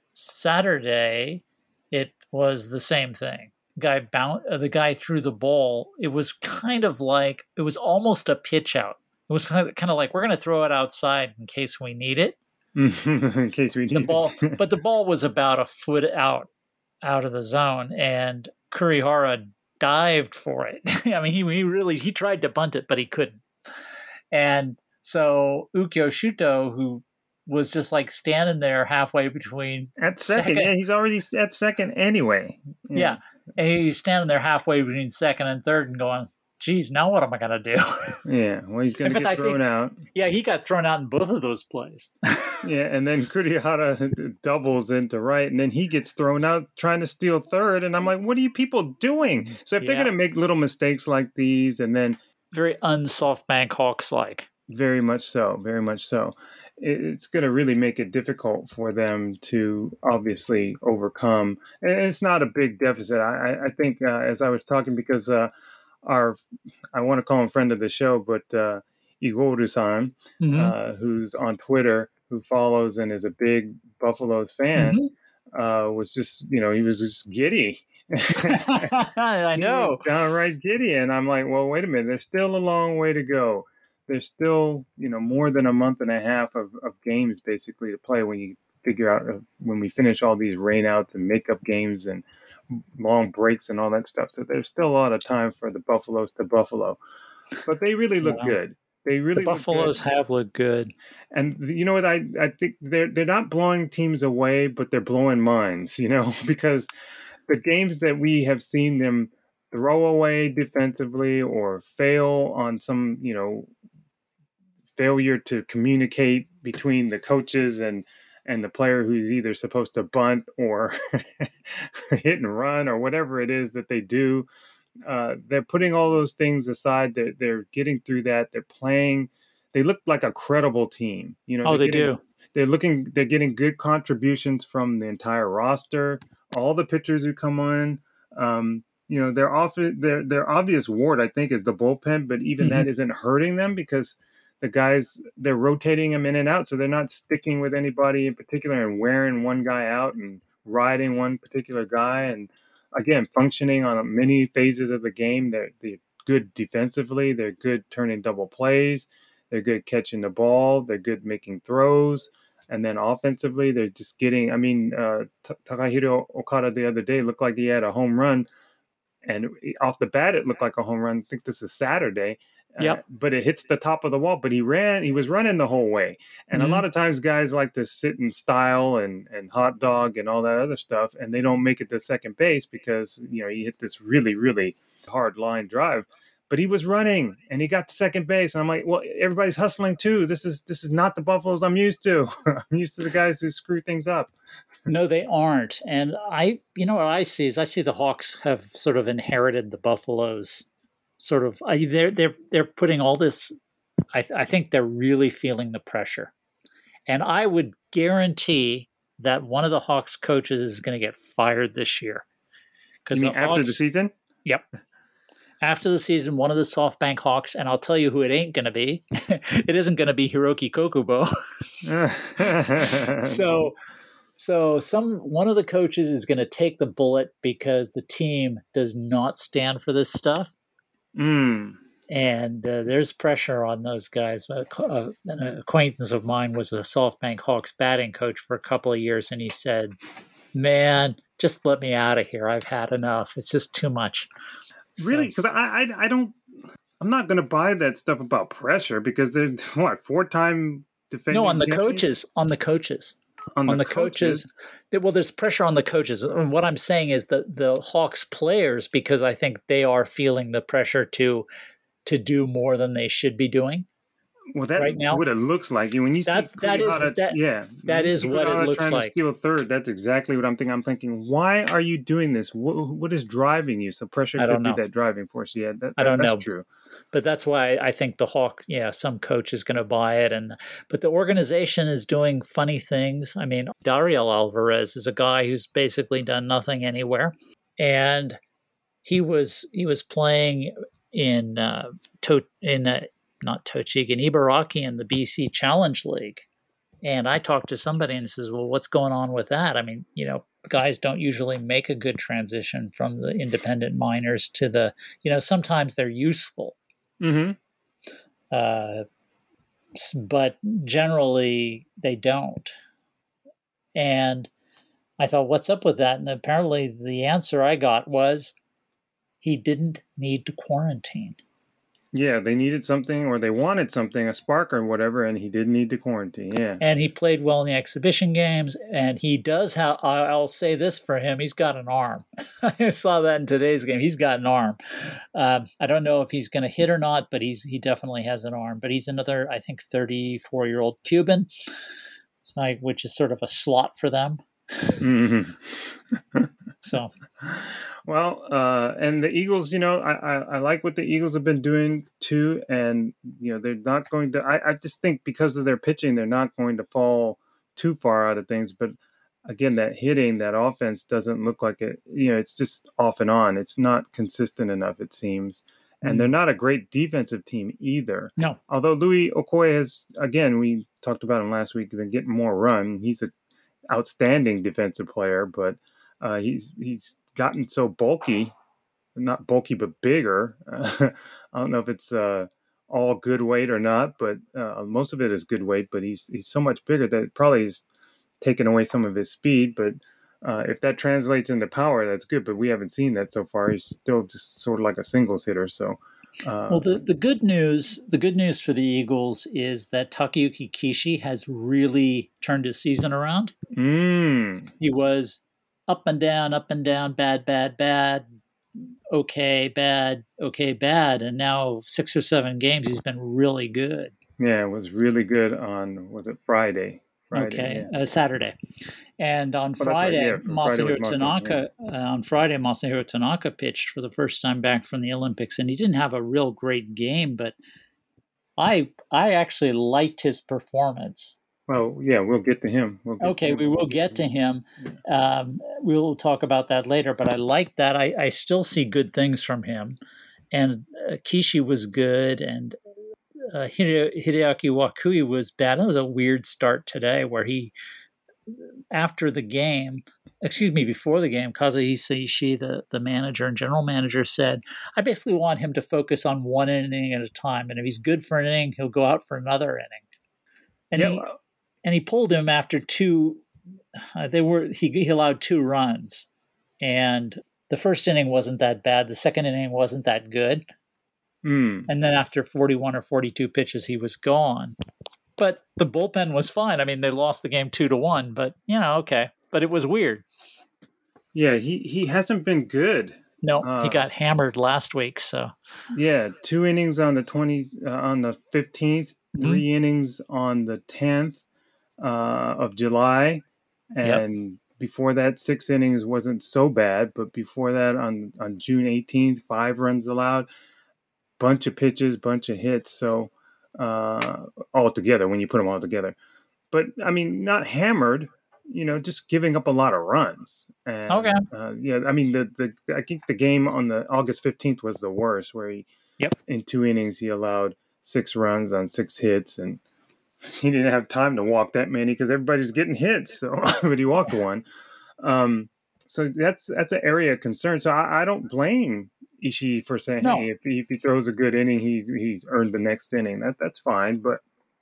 Saturday, it was the same thing. Guy bound, uh, the guy threw the ball. It was kind of like, it was almost a pitch out. It was kind of, kind of like, we're going to throw it outside in case we need it. in case we need the ball, it. But the ball was about a foot out, out of the zone, and Kurihara dived for it. I mean, he, he really, he tried to bunt it, but he couldn't. And so Ukyo Shuto, who was just like standing there halfway between at second, second. yeah, he's already at second anyway. Yeah. yeah. And he's standing there halfway between second and third and going, geez, now what am I going to do? Yeah, well, he's going to get thrown think, out. Yeah, he got thrown out in both of those plays. Yeah, and then Kurihara doubles into right, and then he gets thrown out trying to steal third. And I'm like, what are you people doing? So if yeah. they're going to make little mistakes like these, and then... Very un-SoftBank Hawks-like. Very much so, very much so. It's going to really make it difficult for them to obviously overcome. And it's not a big deficit. I, I think uh, as I was talking, because uh, our, I want to call him friend of the show, but uh, Igoru-san, mm-hmm. uh, who's on Twitter, who follows and is a big Buffaloes fan, mm-hmm. uh, was just, you know, he was just giddy. I know. He was downright giddy. And I'm like, well, wait a minute. There's still a long way to go. There's still, you know, more than a month and a half of, of games basically to play when you figure out uh, when we finish all these rainouts and makeup games and long breaks and all that stuff. So there's still a lot of time for the Buffaloes to Buffalo. But they really look yeah. good. They really the Buffaloes look good. have looked good. And you know what? I, I think they're they're not blowing teams away, but they're blowing minds, you know, because the games that we have seen them throw away defensively or fail on some, you know, failure to communicate between the coaches and, and the player who's either supposed to bunt or hit and run or whatever it is that they do. Uh, they're putting all those things aside. They're, they're getting through that. They're playing. They look like a credible team. You know, oh, they getting, do. They're looking. They're getting good contributions from the entire roster. All the pitchers who come on. Um, you know, their off their their obvious ward, I think, is the bullpen. But even mm-hmm. that isn't hurting them because the guys, they're rotating them in and out, so they're not sticking with anybody in particular and wearing one guy out and riding one particular guy. And again, functioning on many phases of the game. They're, they're good defensively. They're good turning double plays. They're good catching the ball. They're good making throws. And then offensively, they're just getting, I mean, uh, Takahiro Okada the other day looked like he had a home run. And off the bat, it looked like a home run. I think this is Saturday. Yep. Uh, but it hits the top of the wall. But he ran, he was running the whole way. And mm-hmm. a lot of times guys like to sit and style and, and hot dog and all that other stuff. And they don't make it to second base because, you know, he hit this really, really hard line drive. But he was running and he got to second base. And I'm like, well, everybody's hustling too. This is this is not the Buffaloes I'm used to. I'm used to the guys who screw things up. No, they aren't. And I, you know, what I see is I see the Hawks have sort of inherited the Buffaloes. Sort of, I, they're they're they're putting all this. I, I think they're really feeling the pressure, And I would guarantee that one of the Hawks coaches is going to get fired this year. You mean after Hawks, the season? Yep. After the season, one of the SoftBank Hawks, and I'll tell you who it ain't going to be. It isn't going to be Hiroki Kokubo. so, so some one of the coaches is going to take the bullet because the team does not stand for this stuff. Mm. And uh, there's pressure on those guys. Uh, an acquaintance of mine was a SoftBank Hawks batting coach for a couple of years, and he said, man, just let me out of here. I've had enough. It's just too much. Really? Because so, I, I I don't, I'm not going to buy that stuff about pressure because they're, what, four-time defending? No, on the champions? coaches. On the coaches. On the, on the coaches. coaches. Well, there's pressure on the coaches. And what I'm saying is that the Hawks players, because I think they are feeling the pressure to to do more than they should be doing. Well, that's right now, what it looks like. When you see that, that is that, yeah, that is what it looks trying like. To steal third, that's exactly what I'm thinking. I'm thinking, why are you doing this? What, what is driving you? So pressure I could don't know. be that driving force. Yeah, that, that, I don't that's know. True, but that's why I think the Hawk, yeah, some coach is going to buy it, and but the organization is doing funny things. I mean, Dario Alvarez is a guy who's basically done nothing anywhere, and he was he was playing in uh, to, in. Uh, not Tochigi, in Ibaraki in the B C Challenge League. And I talked to somebody and says, well, what's going on with that? I mean, you know, guys don't usually make a good transition from the independent minors to the, you know, sometimes they're useful. Mm-hmm. Uh, but generally they don't. And I thought, what's up with that? And apparently the answer I got was he didn't need to quarantine. Yeah, they needed something or they wanted something, a spark or whatever, and he didn't need to quarantine. Yeah. And he played well in the exhibition games, and he does have, I'll say this for him, he's got an arm. I saw that in today's game. He's got an arm. Um, I don't know if he's going to hit or not, but he's he definitely has an arm. But he's another, I think, thirty-four-year-old Cuban, so, which is sort of a slot for them. Mm-hmm. So, well, uh, and the Eagles, you know, I, I, I like what the Eagles have been doing too, and you know they're not going to. I, I just think because of their pitching, they're not going to fall too far out of things. But again, that hitting, that offense doesn't look like it. You know, it's just off and on. It's not consistent enough, it seems. And they're not a great defensive team either. No. Although Louis Okoye has, again, we talked about him last week, been getting more run. He's a outstanding defensive player, but uh, he's he's gotten so bulky, not bulky but bigger. Uh, I don't know if it's uh, all good weight or not, but uh, most of it is good weight. But he's he's so much bigger that it probably is taking away some of his speed. But uh, if that translates into power, that's good. But we haven't seen that so far. He's still just sort of like a singles hitter. So. Uh, well, the, the good news, the good news for the Eagles is that Takayuki Kishi has really turned his season around. Mm. He was up and down, up and down, bad, bad, bad, okay, bad, okay, bad, and now six or seven games he's been really good. Yeah, it was really good on was it Friday? Friday okay, yeah. uh, Saturday, and on oh, Friday, right. yeah, Masahiro Friday Tanaka. Yeah. Uh, on Friday, Masahiro Tanaka pitched for the first time back from the Olympics, and he didn't have a real great game, but I I actually liked his performance. Well, yeah, we'll get to him. We'll get okay, to him. we will get to him. Um, we'll talk about that later, but I like that. I, I still see good things from him, and uh, Kishi was good, and. Uh, Hide- Hideaki Wakui was bad. It was a weird start today where he, after the game, excuse me, before the game, Kazuhisa Ishii, the, the manager and general manager, said, I basically want him to focus on one inning at a time. And if he's good for an inning, he'll go out for another inning. And, yeah, he, well, and he pulled him after two, uh, they were he, he allowed two runs. And the first inning wasn't that bad. The second inning wasn't that good. Mm. And then after forty-one or forty-two pitches, he was gone. But the bullpen was fine. I mean, they lost the game two to one, but you know, okay. But it was weird. Yeah, he, he hasn't been good. No, uh, he got hammered last week. So yeah, two innings on the twenty uh, on the fifteenth, three mm-hmm. innings on the tenth uh, of July, and yep. before that, six innings wasn't so bad. But before that, on on June eighteenth, five runs allowed. Bunch of pitches, bunch of hits. So uh, all together, when you put them all together, but I mean, not hammered. You know, just giving up a lot of runs. And, Okay. Uh, yeah, I mean, the the I think the game on the August fifteenth was the worst, where he, Yep. in two innings, he allowed six runs on six hits, and he didn't have time to walk that many because everybody's getting hits. So, but he walked one. Um, so that's that's an area of concern. So I, I don't blame Ishii for saying, No. hey, if he, if he throws a good inning, he's he's earned the next inning. That that's fine, but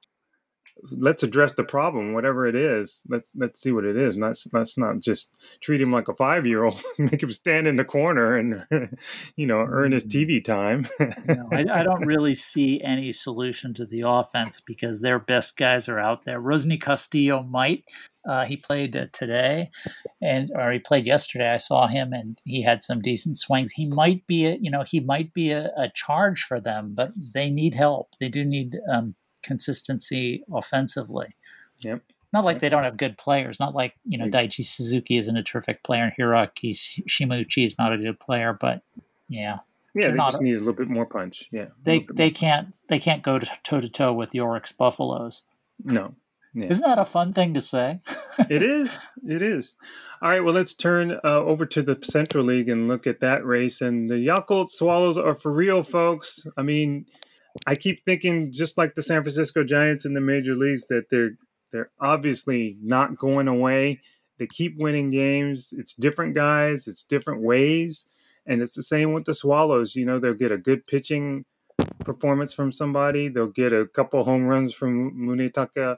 let's address the problem, whatever it is. Let's let's see what it is. Let's let's not just treat him like a five year old, make him stand in the corner and you know earn his T V time. No, I, I don't really see any solution to the offense because their best guys are out there. Rosny Castillo might. Uh, he played uh, today, and or he played yesterday. I saw him, and he had some decent swings. He might be, a, you know, he might be a, a charge for them, but they need help. They do need um, consistency offensively. Yep. Not like they don't have good players. Not like, you know, Daichi Suzuki isn't a terrific player and Hiroaki Shimuchi is not a good player. But yeah, yeah, they're they not just a- need a little bit more punch. Yeah, they they can't they can't go toe to toe with Yorick's Buffaloes. No. Yeah. Isn't that a fun thing to say? It is. It is. All right. Well, let's turn uh, over to the Central League and look at that race. And the Yakult Swallows are for real, folks. I mean, I keep thinking, just like the San Francisco Giants in the major leagues, that they're they're obviously not going away. They keep winning games. It's different guys. It's different ways. And it's the same with the Swallows. You know, they'll get a good pitching performance from somebody. They'll get a couple home runs from Munetaka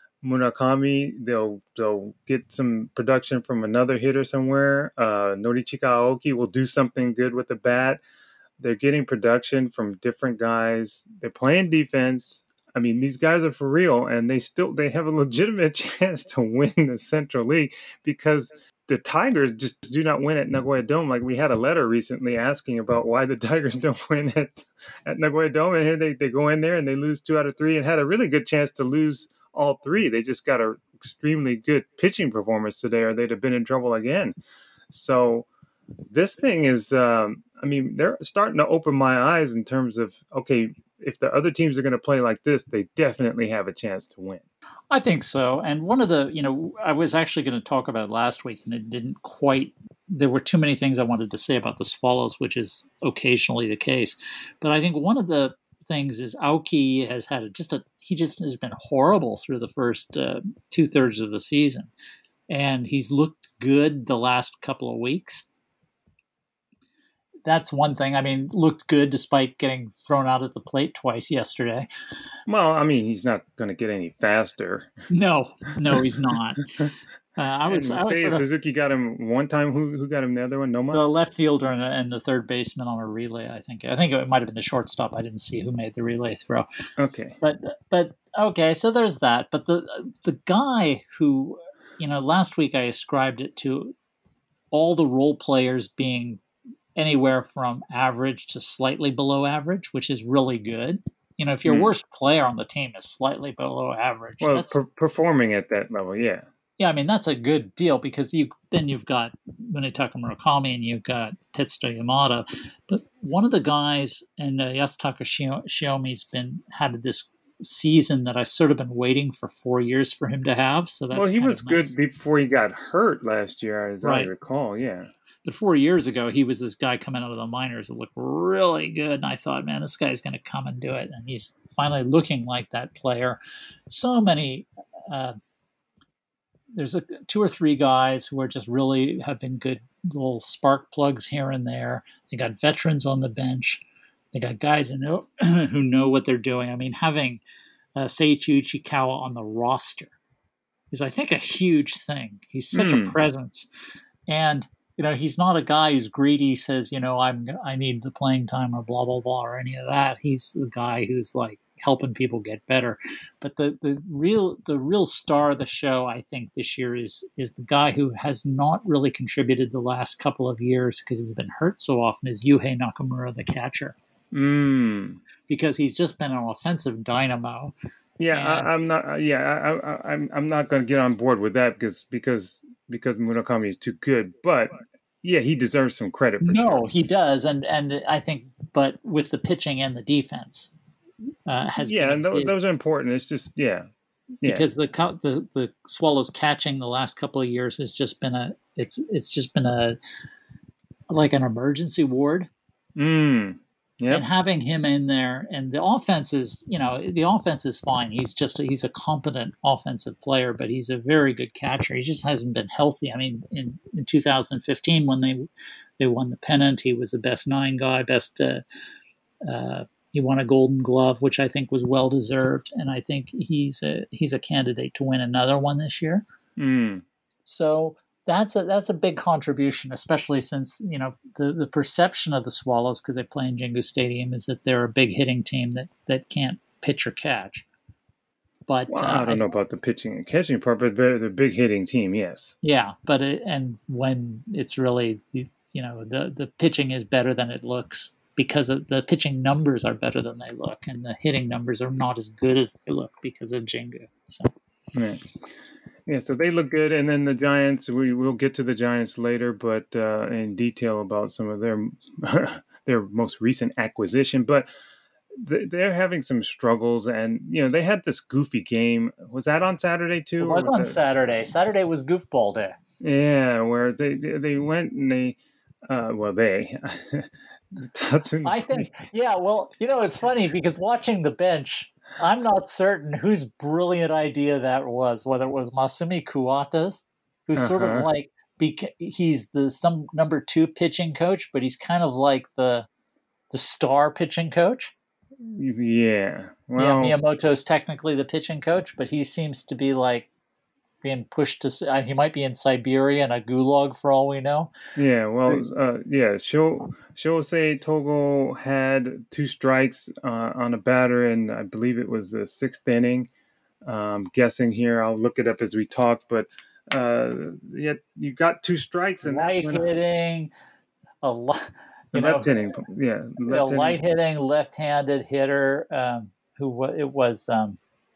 Murakami. They'll they'll get some production from another hitter somewhere. Uh, Norichika Aoki will do something good with the bat. They're getting production from different guys. They're playing defense. I mean, these guys are for real, and they still they have a legitimate chance to win the Central League because the Tigers just do not win at Nagoya Dome. Like, we had a letter recently asking about why the Tigers don't win at, at Nagoya Dome, and here they, they go in there and they lose two out of three and had a really good chance to lose all three. They just got an extremely good pitching performance today, or they'd have been in trouble again. So this thing is, um, I mean, they're starting to open my eyes in terms of, okay, if the other teams are going to play like this, they definitely have a chance to win. I think so. And one of the, you know, I was actually going to talk about it last week, and it didn't quite, there were too many things I wanted to say about the Swallows, which is occasionally the case. But I think one of the things is Aoki has had a, just a, he just has been horrible through the first uh, two thirds of the season. And he's looked good the last couple of weeks. That's one thing. I mean, looked good despite getting thrown out at the plate twice yesterday. Well, I mean, he's not going to get any faster. No, no, he's not. Uh, I would, I would say sort of, Suzuki got him one time. Who who got him the other one? Noma? the left fielder and, and the third baseman on a relay. I think. I think it might have been the shortstop. I didn't see who made the relay throw. Okay. But but okay, so there's that. But the the guy who, you know, last week I ascribed it to all the role players being anywhere from average to slightly below average, which is really good. You know, if your Hmm. worst player on the team is slightly below average, Well, that's, per- performing at that level, yeah. yeah, I mean, that's a good deal because you then you've got Munetaka Murakami and you've got Tetsuto Yamada. But one of the guys, and uh, Yasutaka Shio- Shiomi's been had this season that I've sort of been waiting for four years for him to have. So that's Well, he kind was of good nice. before he got hurt last year, as Right. I recall, yeah. But four years ago, he was this guy coming out of the minors that looked really good. And I thought, man, this guy's going to come and do it. And he's finally looking like that player. So many, uh, there's a, two or three guys who are just really have been good little spark plugs here and there. They got veterans on the bench. They got guys who know, who know what they're doing. I mean, having uh, Seiichi Uchikawa on the roster is, I think, a huge thing. He's such Hmm. a presence. And you know, he's not a guy who's greedy, says, you know, I'm, I need the playing time or blah, blah, blah, or any of that. He's the guy who's like helping people get better. But the, the real, the real star of the show, I think this year is, is the guy who has not really contributed the last couple of years because he's been hurt so often is Yuhei Nakamura, the catcher, Mm. because he's just been an offensive dynamo. Yeah, And- I, I'm not. Yeah, I, I, I'm. I'm not going to get on board with that because because because Murakami is too good. But yeah, he deserves some credit for No, sure. he does. And, and I think, but with the pitching and the defense, uh, has Yeah, been a and th- big- those are important. It's just yeah, Yeah. because the, the the Swallows catching the last couple of years has just been a it's it's just been a like an emergency ward. Mm. Yep. And having him in there, and the offense is, you know, the offense is fine. He's just a, he's a competent offensive player, but he's a very good catcher. He just hasn't been healthy. I mean, in, in two thousand fifteen when they they won the pennant, he was the best nine guy, best. Uh, uh, he won a Golden Glove, which I think was well deserved, and I think he's a he's a candidate to win another one this year. Mm. So. That's a that's a big contribution, especially since, you know, the, the perception of the Swallows, because they play in Jingu Stadium, is that they're a big hitting team that, that can't pitch or catch. But well, uh, I don't I, know about the pitching and catching part, but they're the big hitting team, yes. Yeah, but it, and when it's really, you know, the, the pitching is better than it looks because of, the pitching numbers are better than they look, and the hitting numbers are not as good as they look because of Jingu. So. Right. Yeah, so they look good, and then the Giants. We will get to the Giants later, but uh, in detail about some of their their most recent acquisition. But th- they're having some struggles, and you know they had this goofy game. Was that on Saturday too? It was or was on that... Saturday. Saturday was goofball day. Yeah, where they they went and they, uh, well, they. I think, yeah. Well, you know, it's funny because watching the bench. I'm not certain whose brilliant idea that was, whether it was Masumi Kuwata's, who's uh-huh. sort of like, he's the some number two pitching coach, but he's kind of like the the star pitching coach. Yeah. Well, yeah, Miyamoto's technically the pitching coach, but he seems to be like being pushed to, uh, he might be in Siberia in a gulag for all we know. Yeah, well, uh, yeah, Sho, Shosei Togo had two strikes uh, on a batter, and I believe it was the sixth inning. Um, guessing here, I'll look it up as we talk, but uh, yeah, you got two strikes. And light hitting, a lot. Left hitting, yeah. Left a light hitting, left-handed hitter um, who it was um,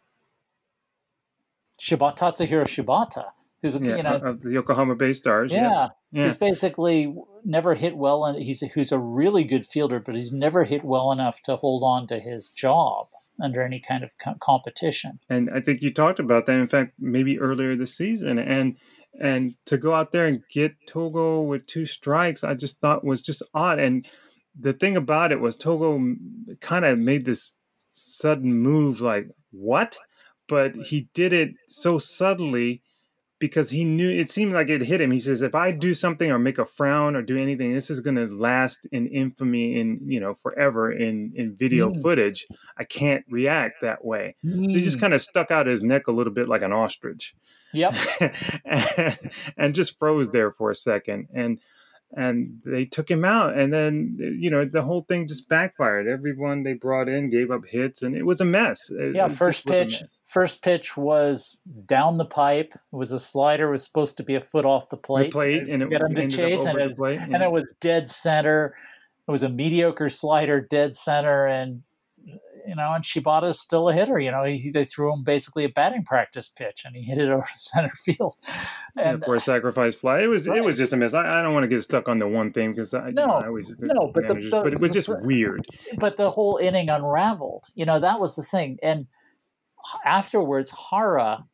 Shibata, Tatsuhiro Shibata, who's a, yeah, you know of the Yokohama Bay Stars. Yeah, yeah, yeah. He's basically never hit well, and he's a, who's a really good fielder, but he's never hit well enough to hold on to his job under any kind of co- competition. And I think you talked about that, in fact, maybe earlier this season, and. And to go out there and get Togo with two strikes, I just thought was just odd. And the thing about it was Togo kind of made this sudden move like, what? But he did it so subtly because he knew, it seemed like it hit him. He says, if I do something or make a frown or do anything, this is going to last in infamy in, you know, forever in, in video mm. footage. I can't react that way. Mm. So he just kind of stuck out his neck a little bit like an ostrich. Yep. and, and just froze there for a second. And and they took him out. And then, you know, the whole thing just backfired. Everyone they brought in gave up hits, and it was a mess. It, yeah, it first pitch first pitch was down the pipe. It was a slider. It was supposed to be a foot off the plate. The plate, and it get him to chase, and it, was, plate, yeah. and it was dead center. It was a mediocre slider, dead center, and you know, and Shibata's still a hitter. You know, he, they threw him basically a batting practice pitch, and he hit it over center field. And yeah, for a sacrifice fly, it was right. it was just a mess. I, I don't want to get stuck on the one thing because I, no, you know, I always no, but the, the, but it was just the, weird. But the whole inning unraveled. You know, that was the thing. And afterwards, Hara,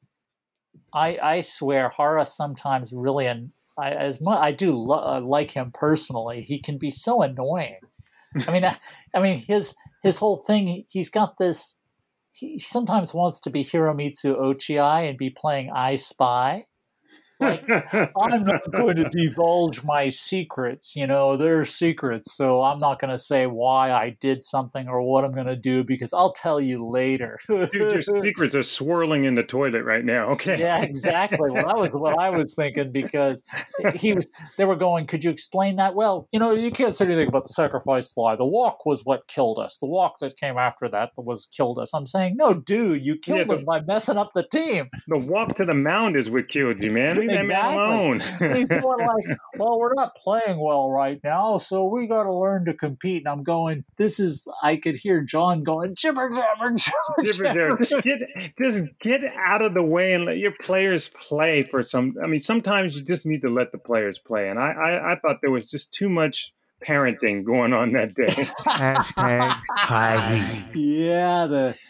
I I swear, Hara sometimes really, and I as much I do lo- uh, like him personally. He can be so annoying. I mean, I, I mean his. His whole thing, he's got this, he sometimes wants to be Hiromitsu Ochiai and be playing I Spy. Like, I'm not going to divulge my secrets, you know, they're secrets, so I'm not going to say why I did something or what I'm going to do because I'll tell you later. Dude, your secrets are swirling in the toilet right now, okay? Yeah, exactly. Well, that was what I was thinking because he was. They were going, could you explain that? Well, you know, you can't say anything about the sacrifice fly. The walk was what killed us. The walk that came after that was killed us. I'm saying, no, dude, you killed yeah, him by messing up the team. The walk to the mound is what killed you, man. Leave that man alone. He's going like, well, we're not playing well right now, so we got to learn to compete. And I'm going, this is, I could hear John going, jibber jabber, jibber jabber. Just get, just get out of the way and let your players play for some. I mean, sometimes you just need to let the players play. And I, I, I thought there was just too much parenting going on that day. Hashtag hi. Yeah, the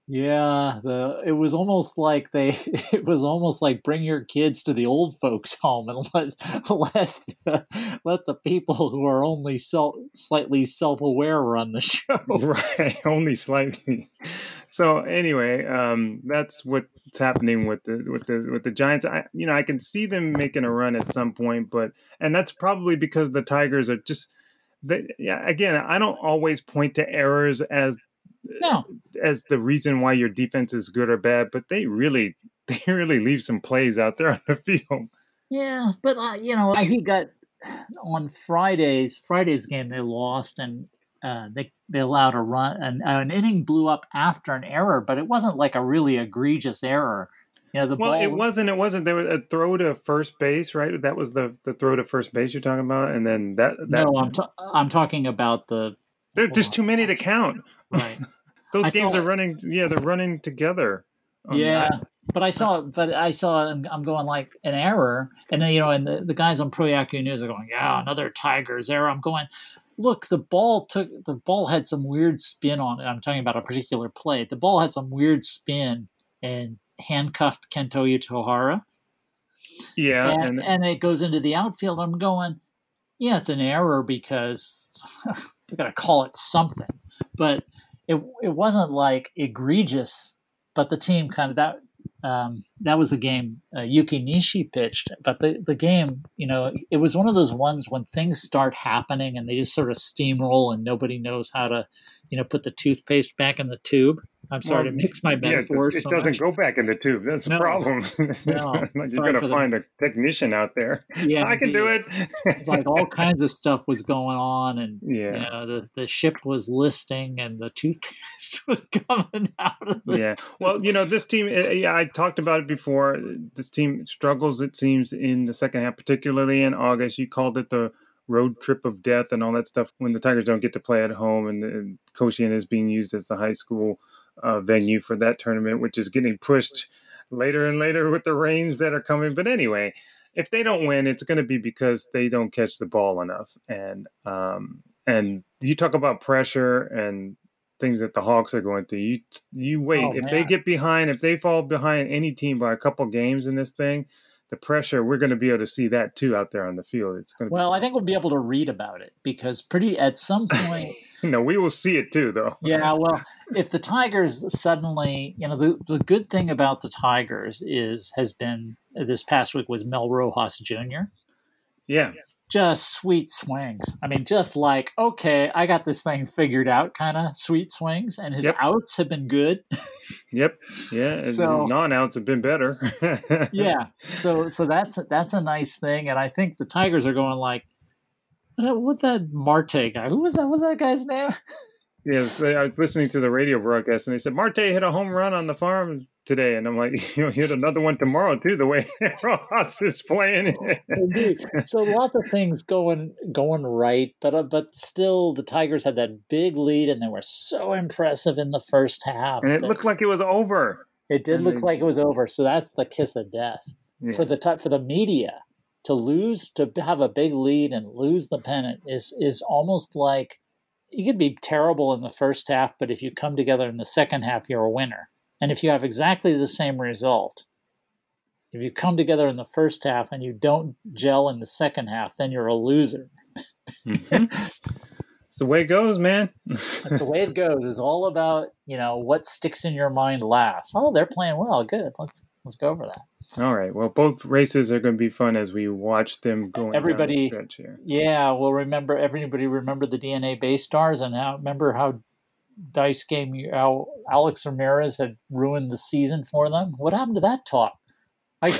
Yeah, the it was almost like they it was almost like bring your kids to the old folks home and let let the, let the people who are only self, slightly self-aware run the show. Right, only slightly. So anyway, um, that's what's happening with the with the with the Giants. I you know I can see them making a run at some point, but and that's probably because the Tigers are just. They, yeah, again, I don't always point to errors as No. as the reason why your defense is good or bad, but they really they really leave some plays out there on the field. Yeah, but uh, you know, he got on Friday's Friday's game. They lost, and uh, they they allowed a run, and uh, an inning blew up after an error, but it wasn't like a really egregious error. You know, the well, ball. it wasn't. It wasn't. There was a throw to first base, right? That was the the throw to first base you're talking about, and then that. that no, I'm ta- I'm talking about the. There, there's too many to count. Right. Those I games saw, are running. Yeah, they're running together. Yeah, that. but I saw. But I saw. I'm going like an error, and then you know, and the, the guys on Pro Yaku News are going, "Yeah, another Tigers error." I'm going. Look, the ball took the ball had some weird spin on it. I'm talking about a particular play. The ball had some weird spin and handcuffed Kento Utohara. Yeah, and, and, and it goes into the outfield. I'm going, yeah, it's an error because we got to call it something. But it it wasn't like egregious. But the team kind of that um, that was a game uh, Yuki Nishi pitched. But the the game, you know, it was one of those ones when things start happening and they just sort of steamroll and nobody knows how to, you know, put the toothpaste back in the tube. I'm sorry well, to mix my metaphors. Yeah, it so doesn't much. go back in the tube. That's no, a problem. No, like you're going to find the... a technician out there. Yeah, I can indeed. do it. It's like all kinds of stuff was going on, and yeah, you know, the the ship was listing, and the toothpaste was coming out of the yeah. tube. Well, you know, this team. Yeah, I talked about it before. This team struggles. It seems in the second half, particularly in August. You called it the road trip of death and all that stuff. When the Tigers don't get to play at home, and, and Koshien is being used as the high school. Uh, venue for that tournament, which is getting pushed later and later with the rains that are coming. But anyway, if they don't win, it's going to be because they don't catch the ball enough. And um, and you talk about pressure and things that the Hawks are going through. You you wait. Oh, if man. they get behind, if they fall behind any team by a couple games in this thing, the pressure, we're going to be able to see that too out there on the field. It's going to well, be- I think we'll be able to read about it because pretty at some point. No, we will see it too, though. Yeah, well, if the Tigers suddenly, you know, the, the good thing about the Tigers is has been this past week was Mel Rojas Junior Yeah. Just sweet swings. I mean, just like, okay, I got this thing figured out kind of sweet swings. And his Yep. outs have been good. Yep. Yeah. So- his non-outs have been better. Yeah. So so that's that's a nice thing. And I think the Tigers are going like, what, what that Marte guy? Who was that? What was that guy's name? Yes, I was listening to the radio broadcast, and they said Marte hit a home run on the farm today, and I'm like, you know, hit another one tomorrow too. The way Rojas is playing, Indeed. So lots of things going going right, but uh, but still, the Tigers had that big lead, and they were so impressive in the first half. and it that- looked like it was over. It did and look they- like it was over. So that's the kiss of death Yeah. for the ti- for the media to lose, to have a big lead and lose the pennant is is almost like you could be terrible in the first half, but if you come together in the second half, you're a winner. And if you have exactly the same result, if you come together in the first half and you don't gel in the second half, then you're a loser. Mhm. It's the way it goes, man. That's the way it goes. It's all about, you know, what sticks in your mind last. Oh, they're playing well. Good. Let's let's go over that. All right. Well, both races are going to be fun as we watch them going. Everybody- down the stretch here. Yeah, well, remember everybody remember the D N A base stars and how remember how dice game how Alex Ramirez had ruined the season for them. What happened to that talk? I,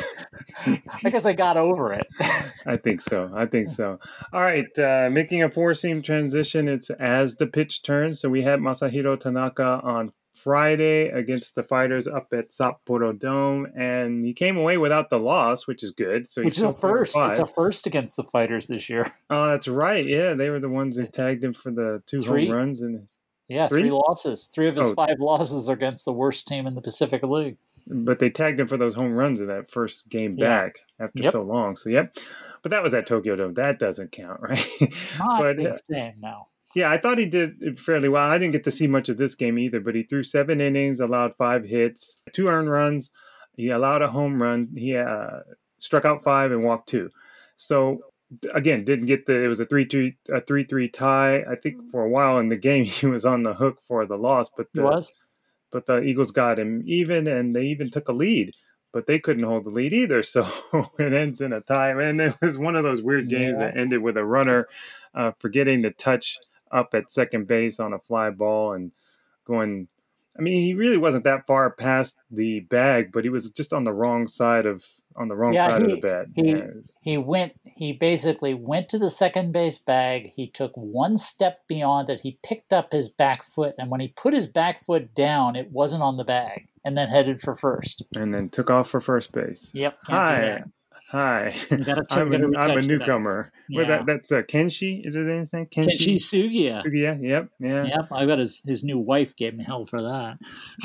I guess I got over it. I think so. I think so. All right. Uh, making a four-seam transition. It's as the pitch turns. So we had Masahiro Tanaka on Friday against the Fighters up at Sapporo Dome, and he came away without the loss, which is good. So Which is a first. It's a first against the Fighters this year. Oh, that's right. Yeah, they were the ones who tagged him for the two Three? home runs, and Yeah, Three? three, losses. Three of his Oh. five losses are against the worst team in the Pacific League. but they tagged him for those home runs in that first game Yeah. back after Yep. so long. So, yep. But that was at Tokyo Dome. That doesn't count, right? Not But, the uh, same now. Yeah, I thought he did fairly well. I didn't get to see much of this game either, but he threw seven innings, allowed five hits, two earned runs. He allowed a home run. He uh, struck out five and walked two. So again, didn't get the. It was a three three a three three tie. I think for a while in the game he was on the hook for the loss, but the, He was. but the Eagles got him even, and they even took a lead. But they couldn't hold the lead either, so it ends in a tie. And it was one of those weird games Yeah. that ended with a runner uh, forgetting to touch up at second base on a fly ball and going. I mean, he really wasn't that far past the bag, but he was just on the wrong side of on the wrong Yeah, side he- of the bat. he- Yeah, it was- He went. He basically went to the second base bag. He took one step beyond it. He picked up his back foot, and when he put his back foot down, it wasn't on the bag, and then headed for first. and then took off for first base. Yep. can't do Hi, that. hi. You gotta t- I'm, gotta a, I'm a retouch that. newcomer. Well, Yeah. that, that's uh, Kenshi. Is it anything? Kenshi Sugiya. Sugiya. Yep. Yeah. Yep. I bet his his new wife gave him hell for that.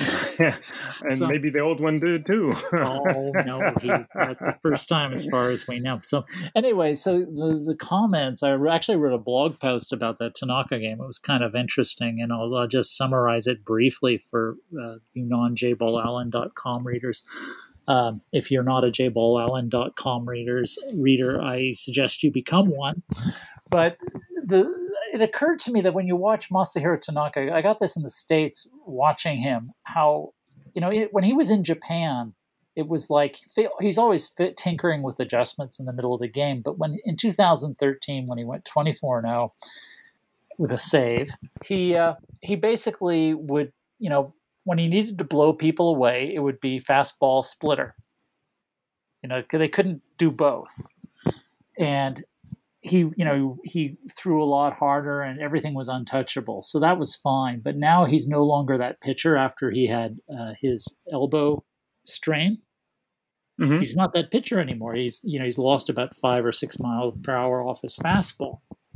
and So- maybe the old one did too. Oh no, he, that's the first time as far as we know. So anyway, so the the comments. I actually wrote a blog post about that Tanaka game. It was kind of interesting, and I'll, I'll just summarize it briefly for uh, you non j ball allen dot com readers. Um, if you're not a j ball allen dot com readers reader, I suggest you become one. But the it occurred to me that when you watch Masahiro Tanaka, I got this in the States watching him, how, you know, it, when he was in Japan, it was like he's always fit, tinkering with adjustments in the middle of the game. But when in two thousand thirteen, when he went twenty-four and oh with a save, he uh, he basically would, you know, when he needed to blow people away, it would be fastball splitter. You know, they couldn't do both. And he, you know, he threw a lot harder and everything was untouchable. So that was fine. But now he's no longer that pitcher after he had uh, his elbow strain. Mhm. He's not that pitcher anymore. He's, you know, he's lost about five or six miles per hour off his fastball.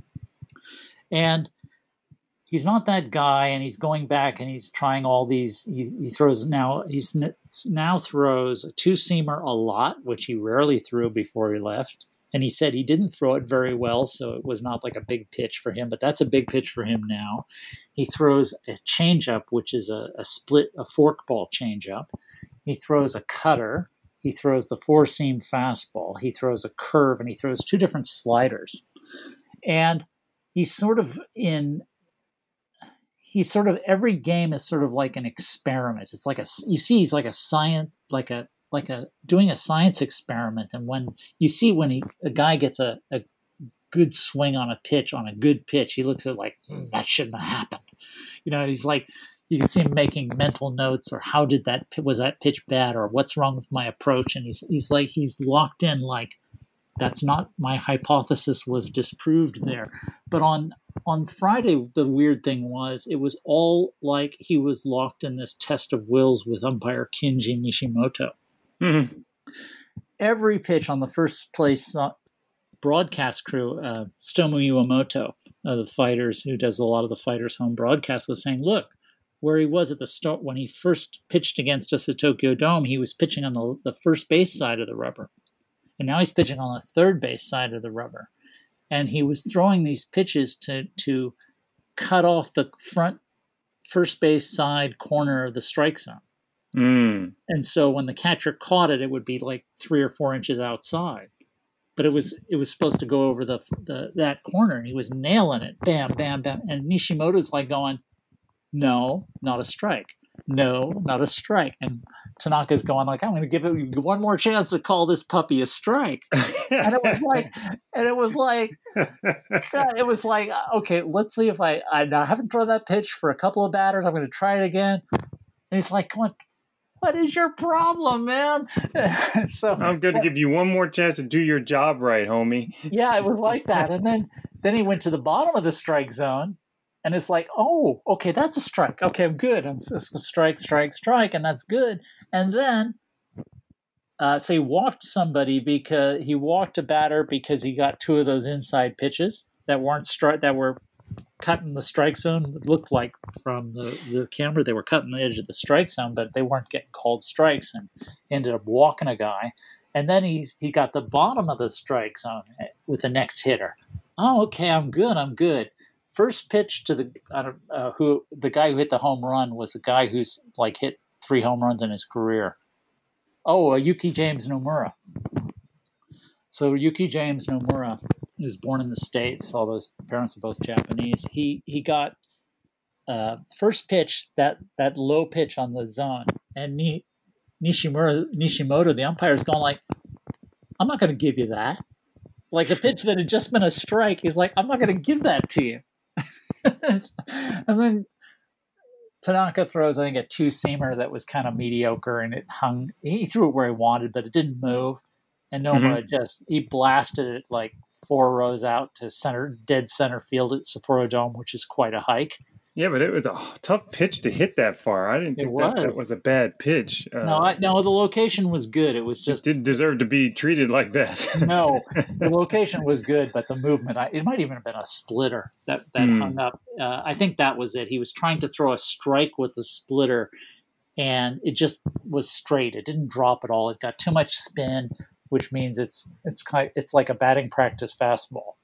And he's not that guy, and he's going back and he's trying all these. He, he throws now. He's n- now throws a two seamer a lot, which he rarely threw before he left. And he said he didn't throw it very well, so it was not like a big pitch for him. But that's a big pitch for him now. He throws a changeup, which is a, a split, a forkball changeup. He throws a cutter. He throws the four seam fastball. He throws a curve, and he throws two different sliders. And he's sort of in. He's sort of every game is sort of like an experiment. It's like a you see he's like a science like a like a doing a science experiment. And when you see when he a guy gets a, a good swing on a pitch on a good pitch, he looks at like mm, that shouldn't have happened. You know, he's like you can see him making mental notes or how did that was that pitch bad or what's wrong with my approach. And he's he's like he's locked in like that's not my hypothesis was disproved there. But on On Friday, the weird thing was it was all like he was locked in this test of wills with umpire Kenji Nishimoto. Mhm. Every pitch on the first place uh, broadcast crew, uh, Stomu Iwamoto, uh, the fighters who does a lot of the fighters' home broadcast, was saying, look, where he was at the start when he first pitched against us at Tokyo Dome, he was pitching on the, the first base side of the rubber. And now he's pitching on the third base side of the rubber. And he was throwing these pitches to to cut off the front first base side corner of the strike zone. Mm. And so when the catcher caught it, it would be like three or four inches outside. But it was it was supposed to go over the, the that corner, and he was nailing it. Bam, bam, bam. And Nishimoto's like going, no, not a strike. No, not a strike. And Tanaka's going like, I'm going to give it one more chance to call this puppy a strike. And it was like, and it was like, God, it was like, okay, let's see if I, I, I haven't thrown that pitch for a couple of batters. I'm going to try it again. And he's like, come on, what is your problem, man? So I'm going to give you one more chance to do your job right, homie. yeah, it was like that. And then, then he went to the bottom of the strike zone. And it's like, oh, okay, that's a strike. Okay, I'm good. I'm just strike, strike, strike, and that's good. And then, uh, so he walked somebody because he walked a batter because he got two of those inside pitches that weren't stri- that were cutting the strike zone. It looked like from the, the camera they were cutting the edge of the strike zone, but they weren't getting called strikes, and ended up walking a guy. And then he he got the bottom of the strike zone with the next hitter. Oh, okay, I'm good. I'm good. first pitch to the I don't uh, who the guy who hit the home run was the guy who's like hit three home runs in his career. Oh, uh, Yuki James Nomura. So Yuki James Nomura, he was born in the States. All those parents are both Japanese. He he got uh, first pitch, that that low pitch on the zone, and Ni, Nishimura Nishimoto, the umpire, is going like, "I'm not going to give you that." Like a pitch that had just been a strike, he's like, "I'm not going to give that to you." And then Tanaka throws, I think, a two-seamer that was kind of mediocre, and it hung. He threw it where he wanted, but it didn't move. And Nomura mm-hmm. just he blasted it like four rows out to center, dead center field at Sapporo Dome, which is quite a hike. Yeah, but it was a tough pitch to hit that far. I didn't think that, that was a bad pitch. Uh, no, I, no, the location was good. It was just it didn't deserve to be treated like that. No, the location was good, but the movement, I, it might even have been a splitter that, that mm. hung up. Uh, I think that was it. He was trying to throw a strike with the splitter, and it just was straight. It didn't drop at all. It got too much spin, which means it's it's kind it's like a batting practice fastball.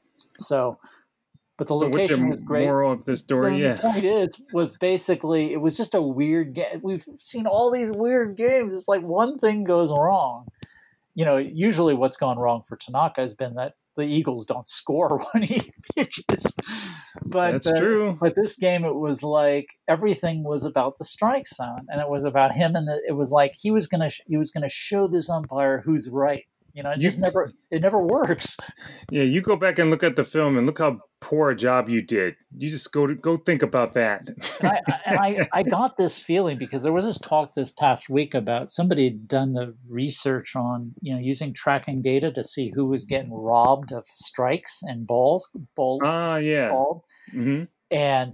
So. But the so location the was great. Moral of the story, the yeah. The point is, was basically, it was just a weird game. We've seen all these weird games. It's like one thing goes wrong. You know, usually what's gone wrong for Tanaka has been that the Eagles don't score when he pitches. But, That's uh, true. But this game, it was like everything was about the strike zone, and it was about him. And the, it was like he was gonna he was gonna show this umpire who's right. You know, it just you, never it never works. Yeah, you go back and look at the film and look how poor a job you did. You just go to, go think about that. and I, and I, I got this feeling because there was this talk this past week about somebody had done the research on, you know, using tracking data to see who was getting robbed of strikes and balls. Ball, ah, yeah. Called, mm-hmm. and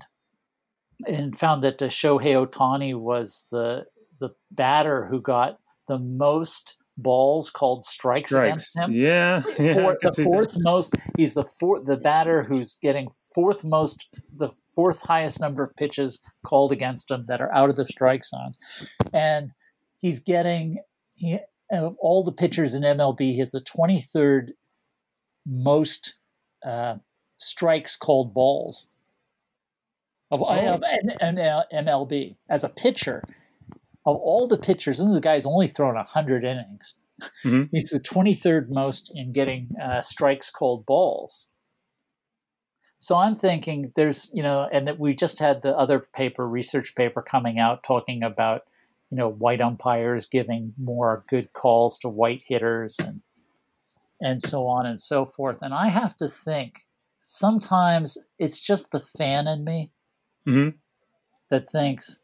and found that uh, Shohei Ohtani was the the batter who got the most balls called strikes, strikes. against him. Yeah, yeah Four, the fourth that. most. He's the fourth, the batter who's getting fourth most, the fourth highest number of pitches called against him that are out of the strike zone, and he's getting he, of all the pitchers in M L B, he has the twenty-third most uh, strikes called balls of, oh. of an, an M L B as a pitcher. Of all the pitchers, and the guy's only thrown one hundred innings. Mm-hmm. He's the twenty-third most in getting uh, strikes called balls. So I'm thinking there's, you know, and that we just had the other paper, research paper coming out talking about, you know, white umpires giving more good calls to white hitters and and so on and so forth. And I have to think sometimes it's just the fan in me mm-hmm. that thinks,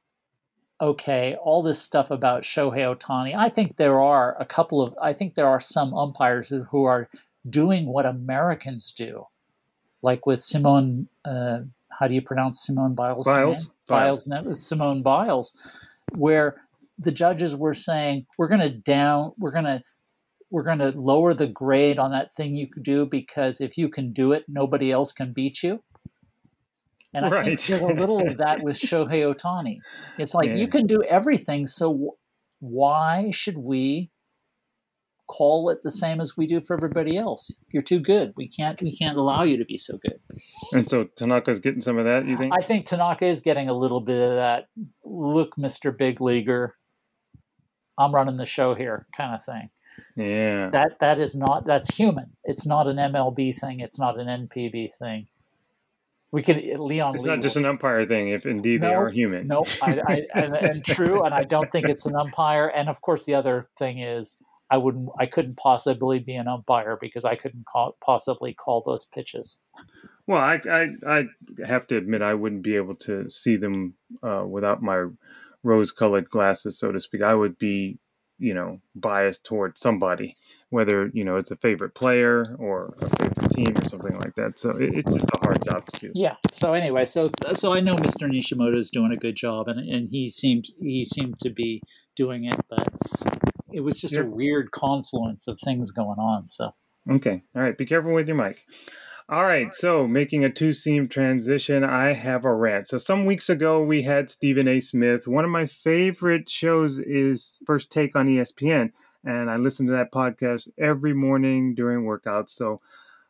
okay, all this stuff about Shohei Ohtani, I think there are a couple of, I think there are some umpires who, who are doing what Americans do, like with Simone, uh, how do you pronounce Simone Biles? Biles. Biles. Biles. Simone Biles, where the judges were saying, we're going to down, we're going to, we're going to lower the grade on that thing you could do because if you can do it, nobody else can beat you. And I right. think there's a little of that with Shohei Ohtani. It's like, yeah. you can do everything, so w- why should we call it the same as we do for everybody else? You're too good. We can't we can't allow you to be so good. And so Tanaka's getting some of that, you think? I think Tanaka is getting a little bit of that, look, Mister Big Leaguer, I'm running the show here kind of thing. Yeah. That That is not, that's human. It's not an M L B thing. It's not an N P B thing. We can Leon. It's Lee not just will, an umpire thing. If indeed no, they are human. No, I, I, and, and true, and I don't think it's an umpire. And of course, the other thing is, I wouldn't, I couldn't possibly be an umpire because I couldn't call, possibly call those pitches. Well, I, I, I have to admit, I wouldn't be able to see them uh, without my rose-colored glasses, so to speak. I would be, you know, biased toward somebody, whether, you know, it's a favorite player or a favorite team or something like that. So it, it's just a hard job to do. Yeah. So anyway, so so I know Mister Nishimoto is doing a good job, and and he seemed he seemed to be doing it, but it was just yep. a weird confluence of things going on. So okay, all right, be careful with your mic. All right, so making a two-seam transition, I have a rant. So some weeks ago, we had Stephen A. Smith. One of my favorite shows is First Take on E S P N, and I listen to that podcast every morning during workouts. So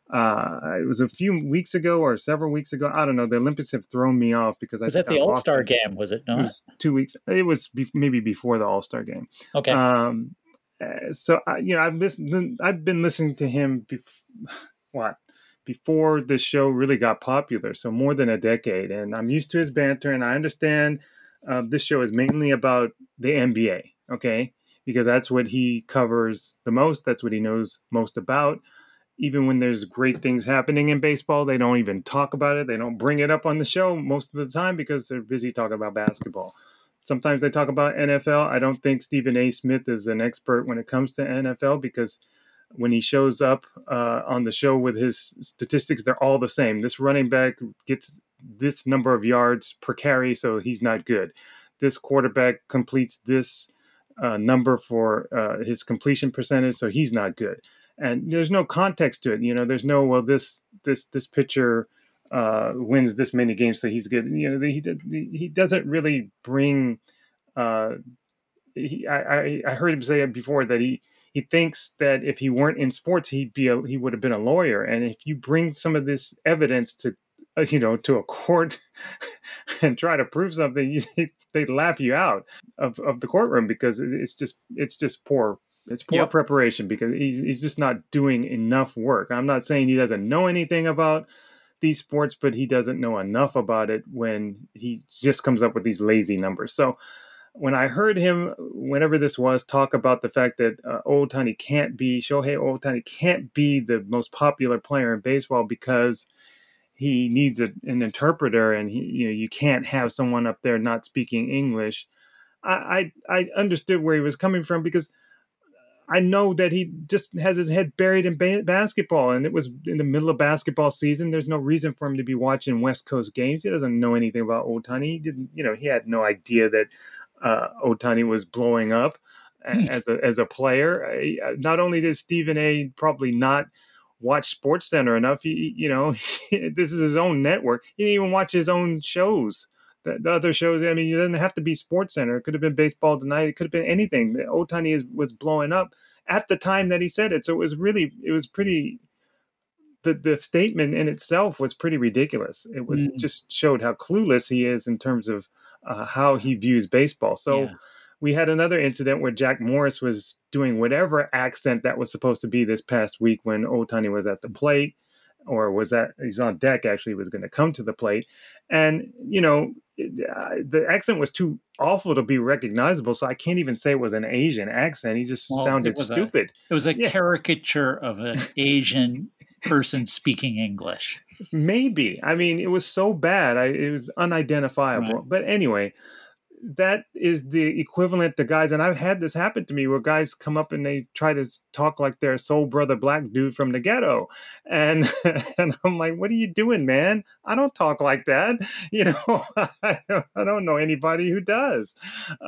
Uh, it was a few weeks ago or several weeks ago. I don't know. The Olympics have thrown me off because I Was think that I the All lost Star it. game? Was it It not? was two weeks. It was be- maybe before the All Star game. Okay. Um, uh, so I, you know, I've listened. I've been listening to him. Bef- what? Before the show really got popular, so more than a decade, and I'm used to his banter, and I understand uh, this show is mainly about the N B A, okay? Because that's what he covers the most. That's what he knows most about. Even when there's great things happening in baseball, they don't even talk about it. They don't bring it up on the show most of the time because they're busy talking about basketball. Sometimes they talk about N F L. I don't think Stephen A. Smith is an expert when it comes to N F L because when he shows up uh, on the show with his statistics, they're all the same. This running back gets this number of yards per carry, so he's not good. This quarterback completes this uh, number for uh, his completion percentage, so he's not good. And there's no context to it. You know, there's no, well, this this this pitcher uh, wins this many games, so he's good. You know, he he doesn't really bring. Uh, he, I, I heard him say it before that he he thinks that if he weren't in sports, he'd be a, he would have been a lawyer. And if you bring some of this evidence to uh, you know to a court and try to prove something, they laugh you out of, of the courtroom because it's just it's just poor. It's poor yep. preparation because he's, he's just not doing enough work. I'm not saying he doesn't know anything about these sports, but he doesn't know enough about it when he just comes up with these lazy numbers. So when I heard him, whenever this was, talk about the fact that uh, Ohtani can't be, Shohei Ohtani can't be the most popular player in baseball because he needs a, an interpreter and he, you know, you can't have someone up there not speaking English. I, I, I understood where he was coming from because I know that he just has his head buried in ba- basketball, and it was in the middle of basketball season. There's no reason for him to be watching West Coast games. He doesn't know anything about Ohtani. He didn't, you know, he had no idea that uh, Ohtani was blowing up as a as a player. Not only did Stephen A. probably not watch SportsCenter enough, he, you know, this is his own network. He didn't even watch his own shows. The, the other shows, I mean, it doesn't have to be SportsCenter. It could have been Baseball Tonight. It could have been anything. Ohtani is, was blowing up at the time that he said it. So it was really, it was pretty, the, the statement in itself was pretty ridiculous. It was mm. just showed how clueless he is in terms of uh, how he views baseball. So yeah. We had another incident where Jack Morris was doing whatever accent that was supposed to be this past week when Ohtani was at the plate. Or was that he's on deck? Actually, was going to come to the plate, and you know the accent was too awful to be recognizable. So I can't even say it was an Asian accent. He just well, sounded it stupid. A, it was a yeah. caricature of an Asian person speaking English. Maybe. I mean, it was so bad. I, it was unidentifiable. Right. But anyway. That is the equivalent to guys, and I've had this happen to me where guys come up and they try to talk like their soul brother black dude from the ghetto. And, and I'm like, what are you doing, man? I don't talk like that. You know, I, I don't know anybody who does.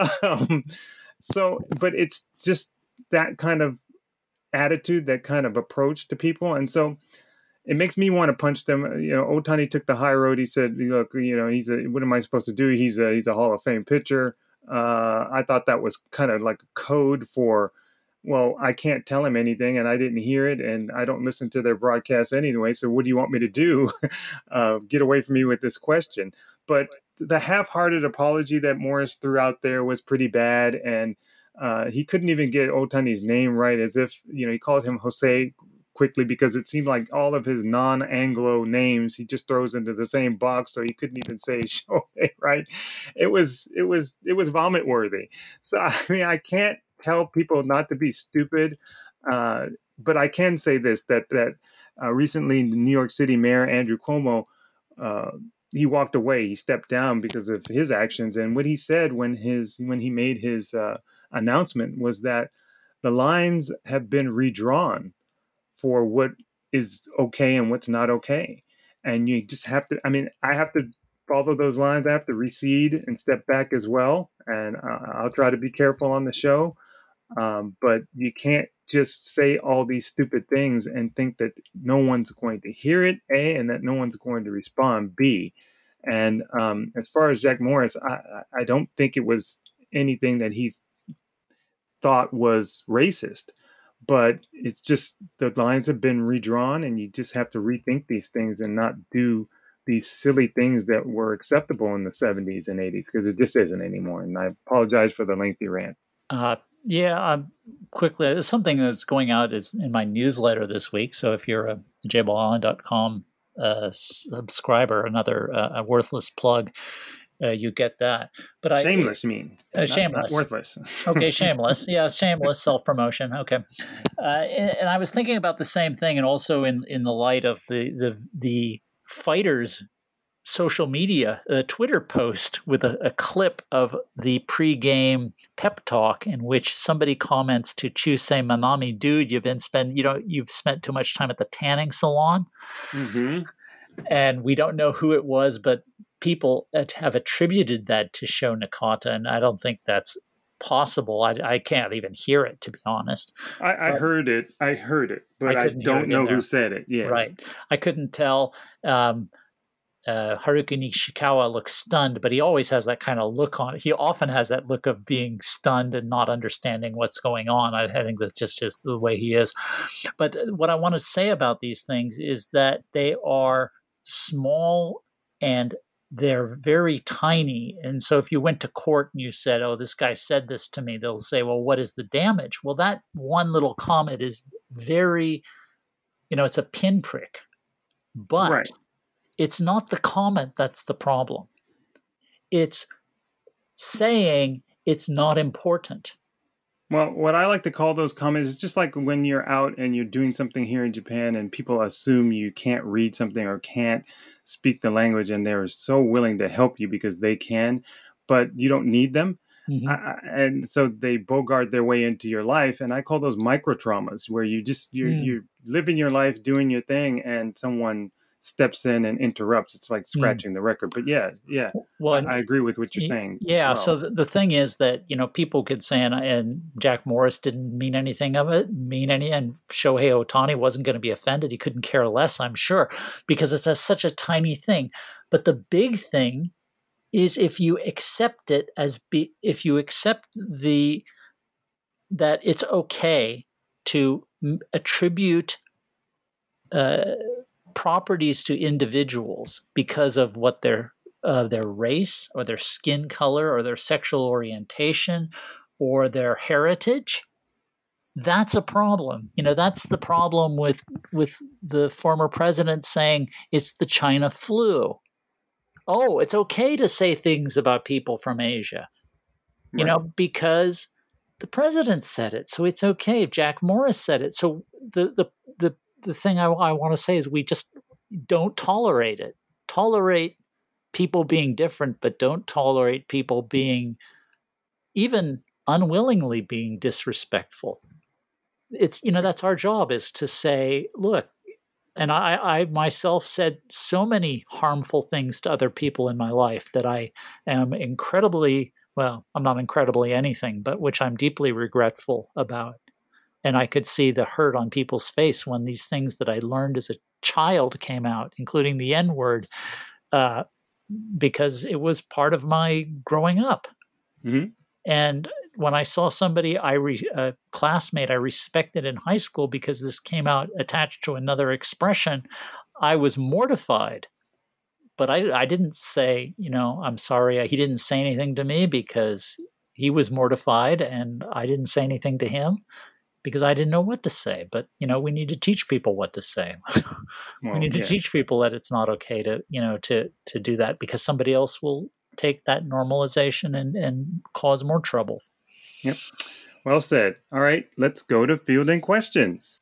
Um, so, but it's just that kind of attitude, that kind of approach to people. And so it makes me want to punch them. You know, Ohtani took the high road. He said, "Look, you know, he's a. What am I supposed to do? He's a. He's a Hall of Fame pitcher." Uh, I thought that was kind of like a code for, well, I can't tell him anything, and I didn't hear it, and I don't listen to their broadcasts anyway. So what do you want me to do? uh, get away from me with this question. But the half-hearted apology that Morris threw out there was pretty bad, and uh, he couldn't even get Ohtani's name right, as if you know he called him Jose quickly because it seemed like all of his non-Anglo names he just throws into the same box, so he couldn't even say Shohei right. It was it was it was vomit worthy. So I mean, I can't tell people not to be stupid, uh, but I can say this that that uh, recently the New York City Mayor Andrew Cuomo uh, he walked away. He stepped down because of his actions, and what he said when his when he made his uh, announcement was that the lines have been redrawn for what is okay and what's not okay. And you just have to, I mean, I have to follow those lines. I have to recede and step back as well. And uh, I'll try to be careful on the show. Um, but you can't just say all these stupid things and think that no one's going to hear it, A, and that no one's going to respond, B. And um, as far as Jack Morris, I, I don't think it was anything that he thought was racist. but it's just the lines have been redrawn, and you just have to rethink these things and not do these silly things that were acceptable in the seventies and eighties, because it just isn't anymore. And I apologize for the lengthy rant. Uh, yeah, um, quickly, it's something that's going out is in my newsletter this week. So if you're a j ball island dot com uh, subscriber, another uh, a worthless plug, uh, you get that. But I shameless, you mean? Uh, not, shameless, not worthless. Okay, shameless. Yeah, shameless self promotion. Okay, uh, and, and I was thinking about the same thing, and also in in the light of the the the fighters' social media, a Twitter post with a, a clip of the pregame pep talk in which somebody comments to Chusei Manami, "Dude, you've been spend you know you've spent too much time at the tanning salon," Mm-hmm. and we don't know who it was, but people have attributed that to Sho Nakata, and I don't think that's possible. I, I can't even hear it, to be honest. I, I heard it. I heard it, but I, I don't know who said it. Yeah, right. I couldn't tell. Um, Uh, Haruki Nishikawa looks stunned, but he always has that kind of look on it. He often has that look of being stunned and not understanding what's going on. I, I think that's just his, the way he is. But what I want to say about these things is that they are small and they're very tiny. And so if you went to court and you said, oh, this guy said this to me, they'll say, well, what is the damage? Well, that one little comment is very, you know, it's a pinprick. But right. It's not the comment that's the problem. It's saying it's not important. Well, what I like to call those comments is just like when you're out and you're doing something here in Japan and people assume you can't read something or can't speak the language, and they're so willing to help you because they can, but you don't need them. Mm-hmm. I, and so they bogart their way into your life. And I call those micro traumas, where you just, you're, mm. you're living your life, doing your thing, and someone steps in and interrupts. It's like scratching mm. the record. But yeah, yeah, well, I, I agree with what you're saying. Yeah. Well. So the, the thing is that, you know, people could say, and, and Jack Morris didn't mean anything of it, mean any, and Shohei Ohtani wasn't going to be offended. He couldn't care less, I'm sure, because it's a, such a tiny thing. But the big thing is if you accept it as be, if you accept the, that it's okay to attribute, uh, properties to individuals because of what their uh, their race or their skin color or their sexual orientation or their heritage, that's a problem. You know, that's the problem with with the former president saying it's the China flu. Oh, it's okay to say things about people from Asia, you right. know, because the president said it, so it's okay. If Jack Morris said it, so the the the The thing I, I want to say is we just don't tolerate it. Tolerate people being different, but don't tolerate people being even unwillingly being disrespectful. It's, you know, that's our job, is to say, look, and I, I myself said so many harmful things to other people in my life that I am incredibly, well, I'm not incredibly anything, but which I'm deeply regretful about. And I could see the hurt on people's face when these things that I learned as a child came out, including the N-word, uh, because it was part of my growing up. Mm-hmm. And when I saw somebody, I re- a classmate I respected in high school because this came out attached to another expression, I was mortified. But I, I didn't say, you know, I'm sorry. He didn't say anything to me because he was mortified, and I didn't say anything to him because I didn't know what to say. But, you know, we need to teach people what to say. Well, we need to yeah. teach people that it's not okay to, you know, to, to do that, because somebody else will take that normalization and, and cause more trouble. Yep. Well said. All right, let's go to fielding questions.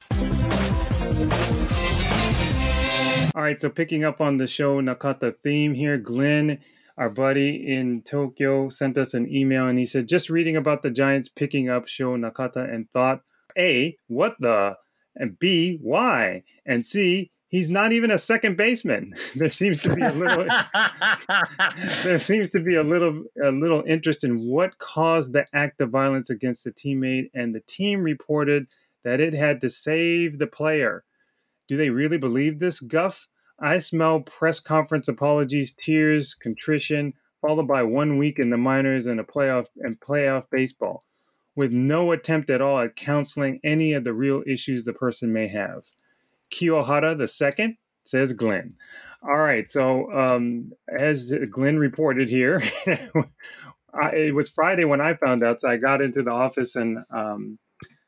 All right, so picking up on the Sho Nakata theme here, Glenn, our buddy in Tokyo, sent us an email, and he said, just reading about the Giants picking up Sho Nakata and thought, A, what the? And B, why? And C, he's not even a second baseman. There seems to be a little there seems to be a little a little interest in what caused the act of violence against a teammate, and the team reported that it had to save the player. Do they really believe this guff? I smell press conference apologies, tears, contrition, followed by one week in the minors and a playoff and playoff baseball. with no attempt at all at counseling any of the real issues the person may have. Kiyohara the second, says Glenn. All right, so um, as Glenn reported here, I, it was Friday when I found out, so I got into the office and um,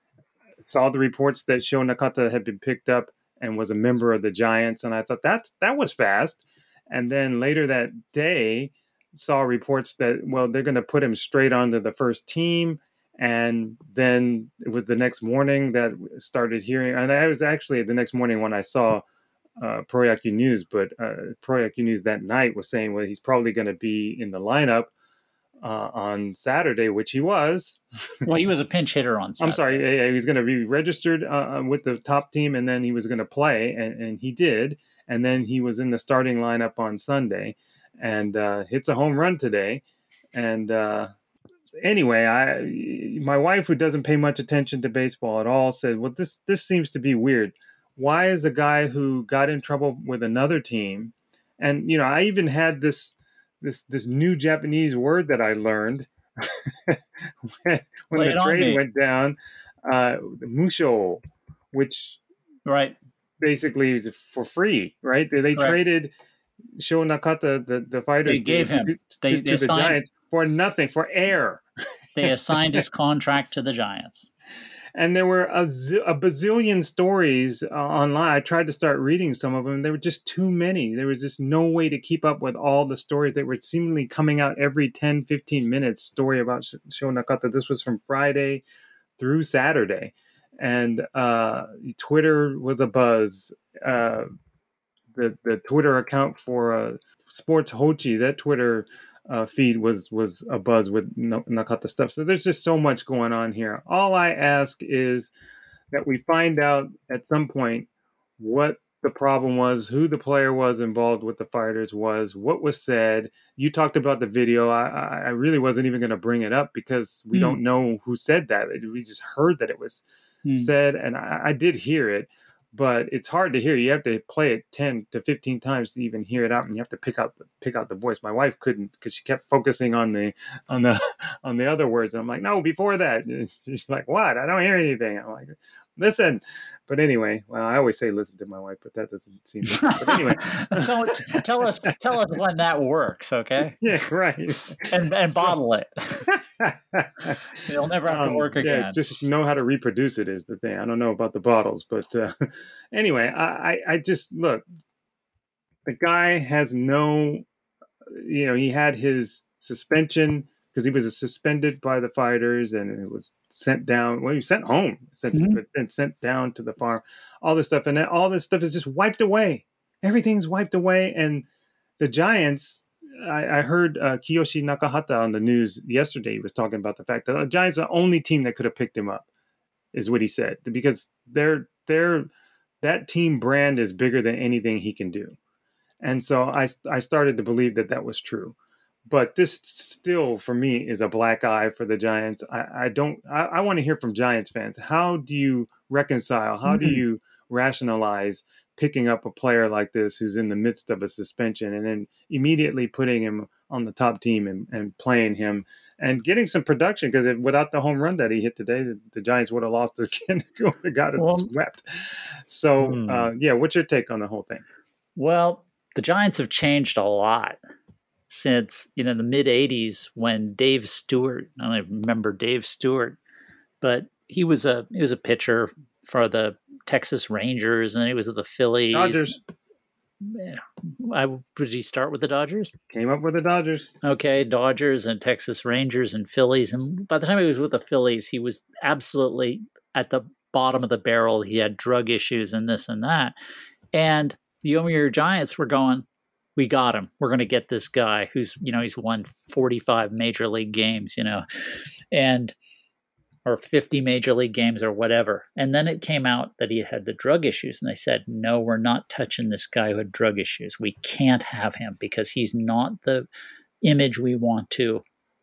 saw the reports that Sho Nakata had been picked up and was a member of the Giants, and I thought that that was fast. And then later that day, saw reports that, well, they're going to put him straight onto the first team. And then it was the next morning that started hearing, and I was actually the next morning when I saw uh, Proyaku News, but uh, Proyaku News that night was saying, well, he's probably going to be in the lineup uh, on Saturday, which he was. Well, he was a pinch hitter on Saturday. I'm sorry, he was going to be registered uh, with the top team, and then he was going to play, and, and he did. And then he was in the starting lineup on Sunday, and uh, hits a home run today, and. Uh, Anyway, I my wife, who doesn't pay much attention to baseball at all, said, well, this this seems to be weird. Why is a guy who got in trouble with another team, and, you know, I even had this this this new Japanese word that I learned when, when the trade went down, uh, musho, which right basically is for free, right? They, they traded Sho Nakata, the, the fighters, they gave him to, they, to, they to the Giants for nothing, for air. They assigned his contract to the Giants. And there were a, z- a bazillion stories uh, online. I tried to start reading some of them. There were just too many. There was just no way to keep up with all the stories that were seemingly coming out every ten, fifteen minutes. Story about Sh- Sho Nakata. This was from Friday through Saturday. And uh, Twitter was a buzz. Uh, the, the Twitter account for uh, Sports Hochi, that Twitter Uh, feed was was a buzz with Nakata stuff. So there's just so much going on here. All I ask is that we find out at some point what the problem was, who the player was involved with the fighters was, what was said. You talked about the video. I, I really wasn't even going to bring it up because we mm. don't know who said that. We just heard that it was mm. said, and I, I did hear it. But it's hard to hear. You have to play it ten to fifteen times to even hear it out, and you have to pick out the, pick out the voice. My wife couldn't because she kept focusing on the on the on the other words. And I'm like, no, before that. And she's like, what? I don't hear anything. I'm like, listen. But anyway, well, I always say listen to my wife, but that doesn't seem. But anyway, don't tell us tell us when that works, okay? Yeah, right. And and bottle it. You'll never have to work um, again. Yeah, just know how to reproduce it is the thing. I don't know about the bottles, but uh, anyway, I, I, I just look. The guy has no, you know, he had his suspension because he was suspended by the fighters, and it was sent down. Well, he was sent home, sent mm-hmm. to, and sent down to the farm. All this stuff, and then all this stuff is just wiped away. Everything's wiped away, and the Giants. I, I heard uh, Kiyoshi Nakahata on the news yesterday. He was talking about the fact that the Giants are the only team that could have picked him up, is what he said, because they're they're that team brand is bigger than anything he can do, and so I I started to believe that that was true. But this still, for me, is a black eye for the Giants. I, I don't. I, I want to hear from Giants fans. How do you reconcile? How mm-hmm. do you rationalize picking up a player like this who's in the midst of a suspension and then immediately putting him on the top team and, and playing him and getting some production? Because without the home run that he hit today, the, the Giants would have lost again. Got it well, swept. So, hmm. uh, yeah, what's your take on the whole thing? Well, the Giants have changed a lot since, you know, the mid eighties when Dave Stewart, I don't even remember Dave Stewart, but he was a he was a pitcher for the Texas Rangers, and then he was at the Phillies. Dodgers. Yeah. I, did he start with the Dodgers? Came up with the Dodgers. Okay, Dodgers and Texas Rangers and Phillies. And by the time he was with the Phillies, he was absolutely at the bottom of the barrel. He had drug issues and this and that. And the Yomiuri Giants were going, we got him. We're going to get this guy who's, you know, he's won forty-five major league games, you know, and or fifty major league games or whatever. And then it came out that he had the drug issues. And they said, no, we're not touching this guy who had drug issues. We can't have him because he's not the image we want to,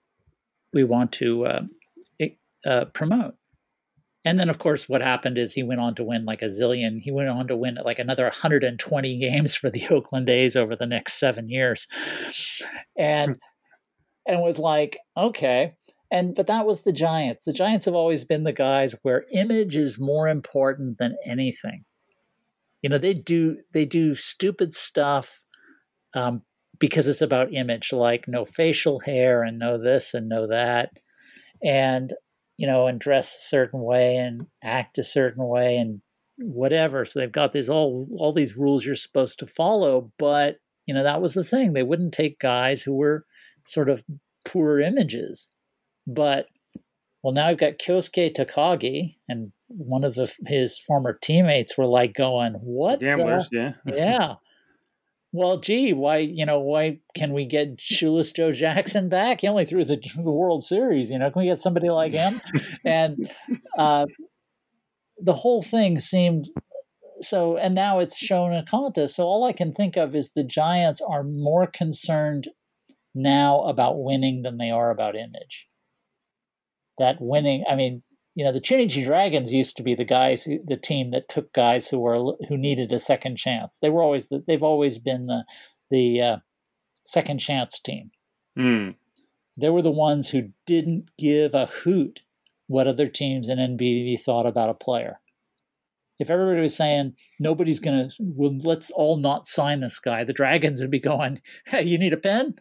we want to uh, uh, promote. And then, of course, what happened is he went on to win like a zillion. He went on to win like another one hundred twenty games for the Oakland A's over the next seven years. And, and was like, okay. And but that was the Giants. The Giants have always been the guys where image is more important than anything. You know, they do they do stupid stuff um, because it's about image, like no facial hair and no this and no that, and you know, and dress a certain way and act a certain way and whatever. So they've got these all all these rules you're supposed to follow, but you know, that was the thing. They wouldn't take guys who were sort of poor images. But, well, now I've got Kyosuke Takagi, and one of the, his former teammates were like going, what? Gamblers, the? yeah. Yeah. Well, gee, why, you know, why can we get Shoeless Joe Jackson back? He only threw the, the World Series, you know, can we get somebody like him? And uh, the whole thing seemed so, and now it's shown a contest. So all I can think of is the Giants are more concerned now about winning than they are about image. That winning, I mean, you know, the Chunichi Dragons used to be the guys, who, the team that took guys who were who needed a second chance. They were always, the, they've always been the the uh, second chance team. Mm. They were the ones who didn't give a hoot what other teams in N B B thought about a player. If everybody was saying nobody's gonna, well, let's all not sign this guy, the Dragons would be going, "Hey, you need a pen?"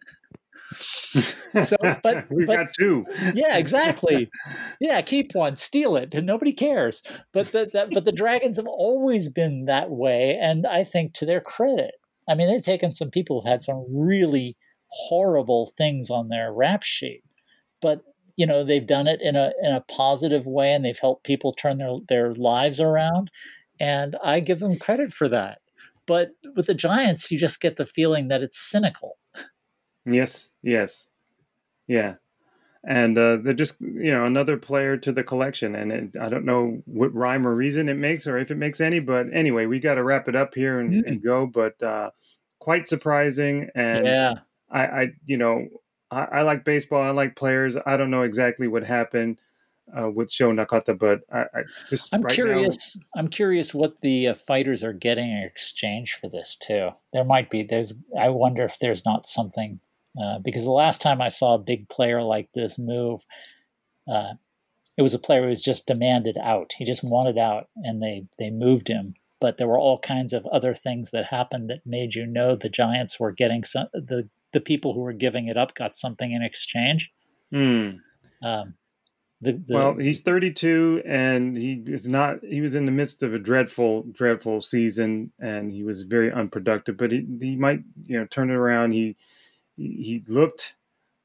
So, but we but, got two. Yeah, exactly. Yeah, keep one, steal it, and nobody cares. But the, that, but the Dragons have always been that way, and I think to their credit, I mean, they've taken some people who've had some really horrible things on their rap sheet, but you know, they've done it in a in a positive way, and they've helped people turn their their lives around, and I give them credit for that. But with the Giants, you just get the feeling that it's cynical. Yes, yes. Yeah. And uh, they're just, you know, another player to the collection. And it, I don't know what rhyme or reason it makes or if it makes any. But anyway, we got to wrap it up here and, mm. and go. But uh, quite surprising. And yeah. I, I, you know, I, I like baseball. I like players. I don't know exactly what happened uh, with Sho Nakata, but I, I just I'm right curious. Now, I'm curious what the uh, fighters are getting in exchange for this too. There might be. There's. I wonder if there's not something. Uh, because the last time I saw a big player like this move, uh, it was a player who was just demanded out. He just wanted out, and they, they moved him. But there were all kinds of other things that happened that made you know the Giants were getting some. The the people who were giving it up got something in exchange. Hmm. Um, the, the, well, he's thirty-two, and he is not. He was in the midst of a dreadful, dreadful season, and he was very unproductive. But he he might, you know, turn it around. He. He looked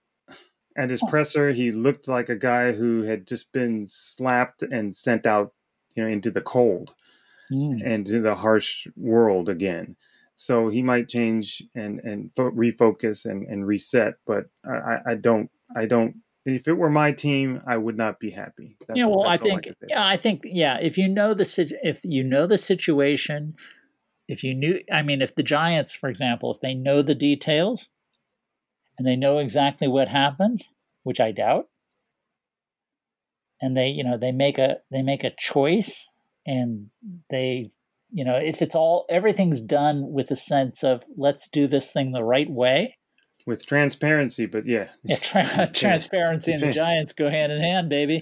at his presser. He looked like a guy who had just been slapped and sent out, you know, into the cold mm. and to the harsh world again. So he might change and and refocus and, and reset. But I, I don't I don't. If it were my team, I would not be happy. That, yeah, well, I think I yeah, I think yeah. If you know the if you know the situation, if you knew, I mean, if the Giants, for example, if they know the details. And they know exactly what happened, which I doubt. And they, you know, they make a they make a choice, and they, you know, if it's all everything's done with a sense of let's do this thing the right way, with transparency. But yeah, yeah, tra- transparency and the Giants go hand in hand, baby.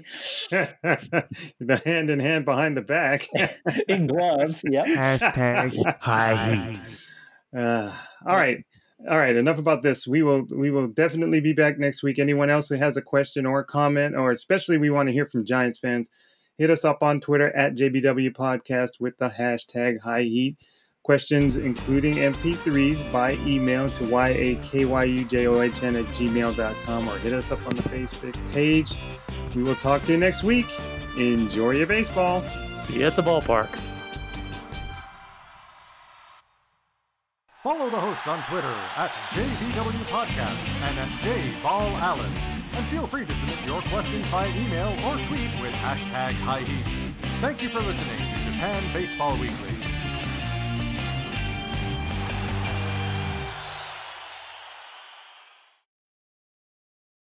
The hand in hand behind the back in gloves. Yep. Hashtag high heat. Uh, all right. All right, enough about this. We will we will definitely be back next week. Anyone else who has a question or a comment, or especially we want to hear from Giants fans, hit us up on Twitter at J B W Podcast with the hashtag High Heat. Questions, including M P threes, by email to yakyujohn at gmail dot com or hit us up on the Facebook page. We will talk to you next week. Enjoy your baseball. See you at the ballpark. Follow the hosts on Twitter at J B W Podcast and at J Ball Allen. And feel free to submit your questions via email or tweet with hashtag High Heat. Thank you for listening to Japan Baseball Weekly.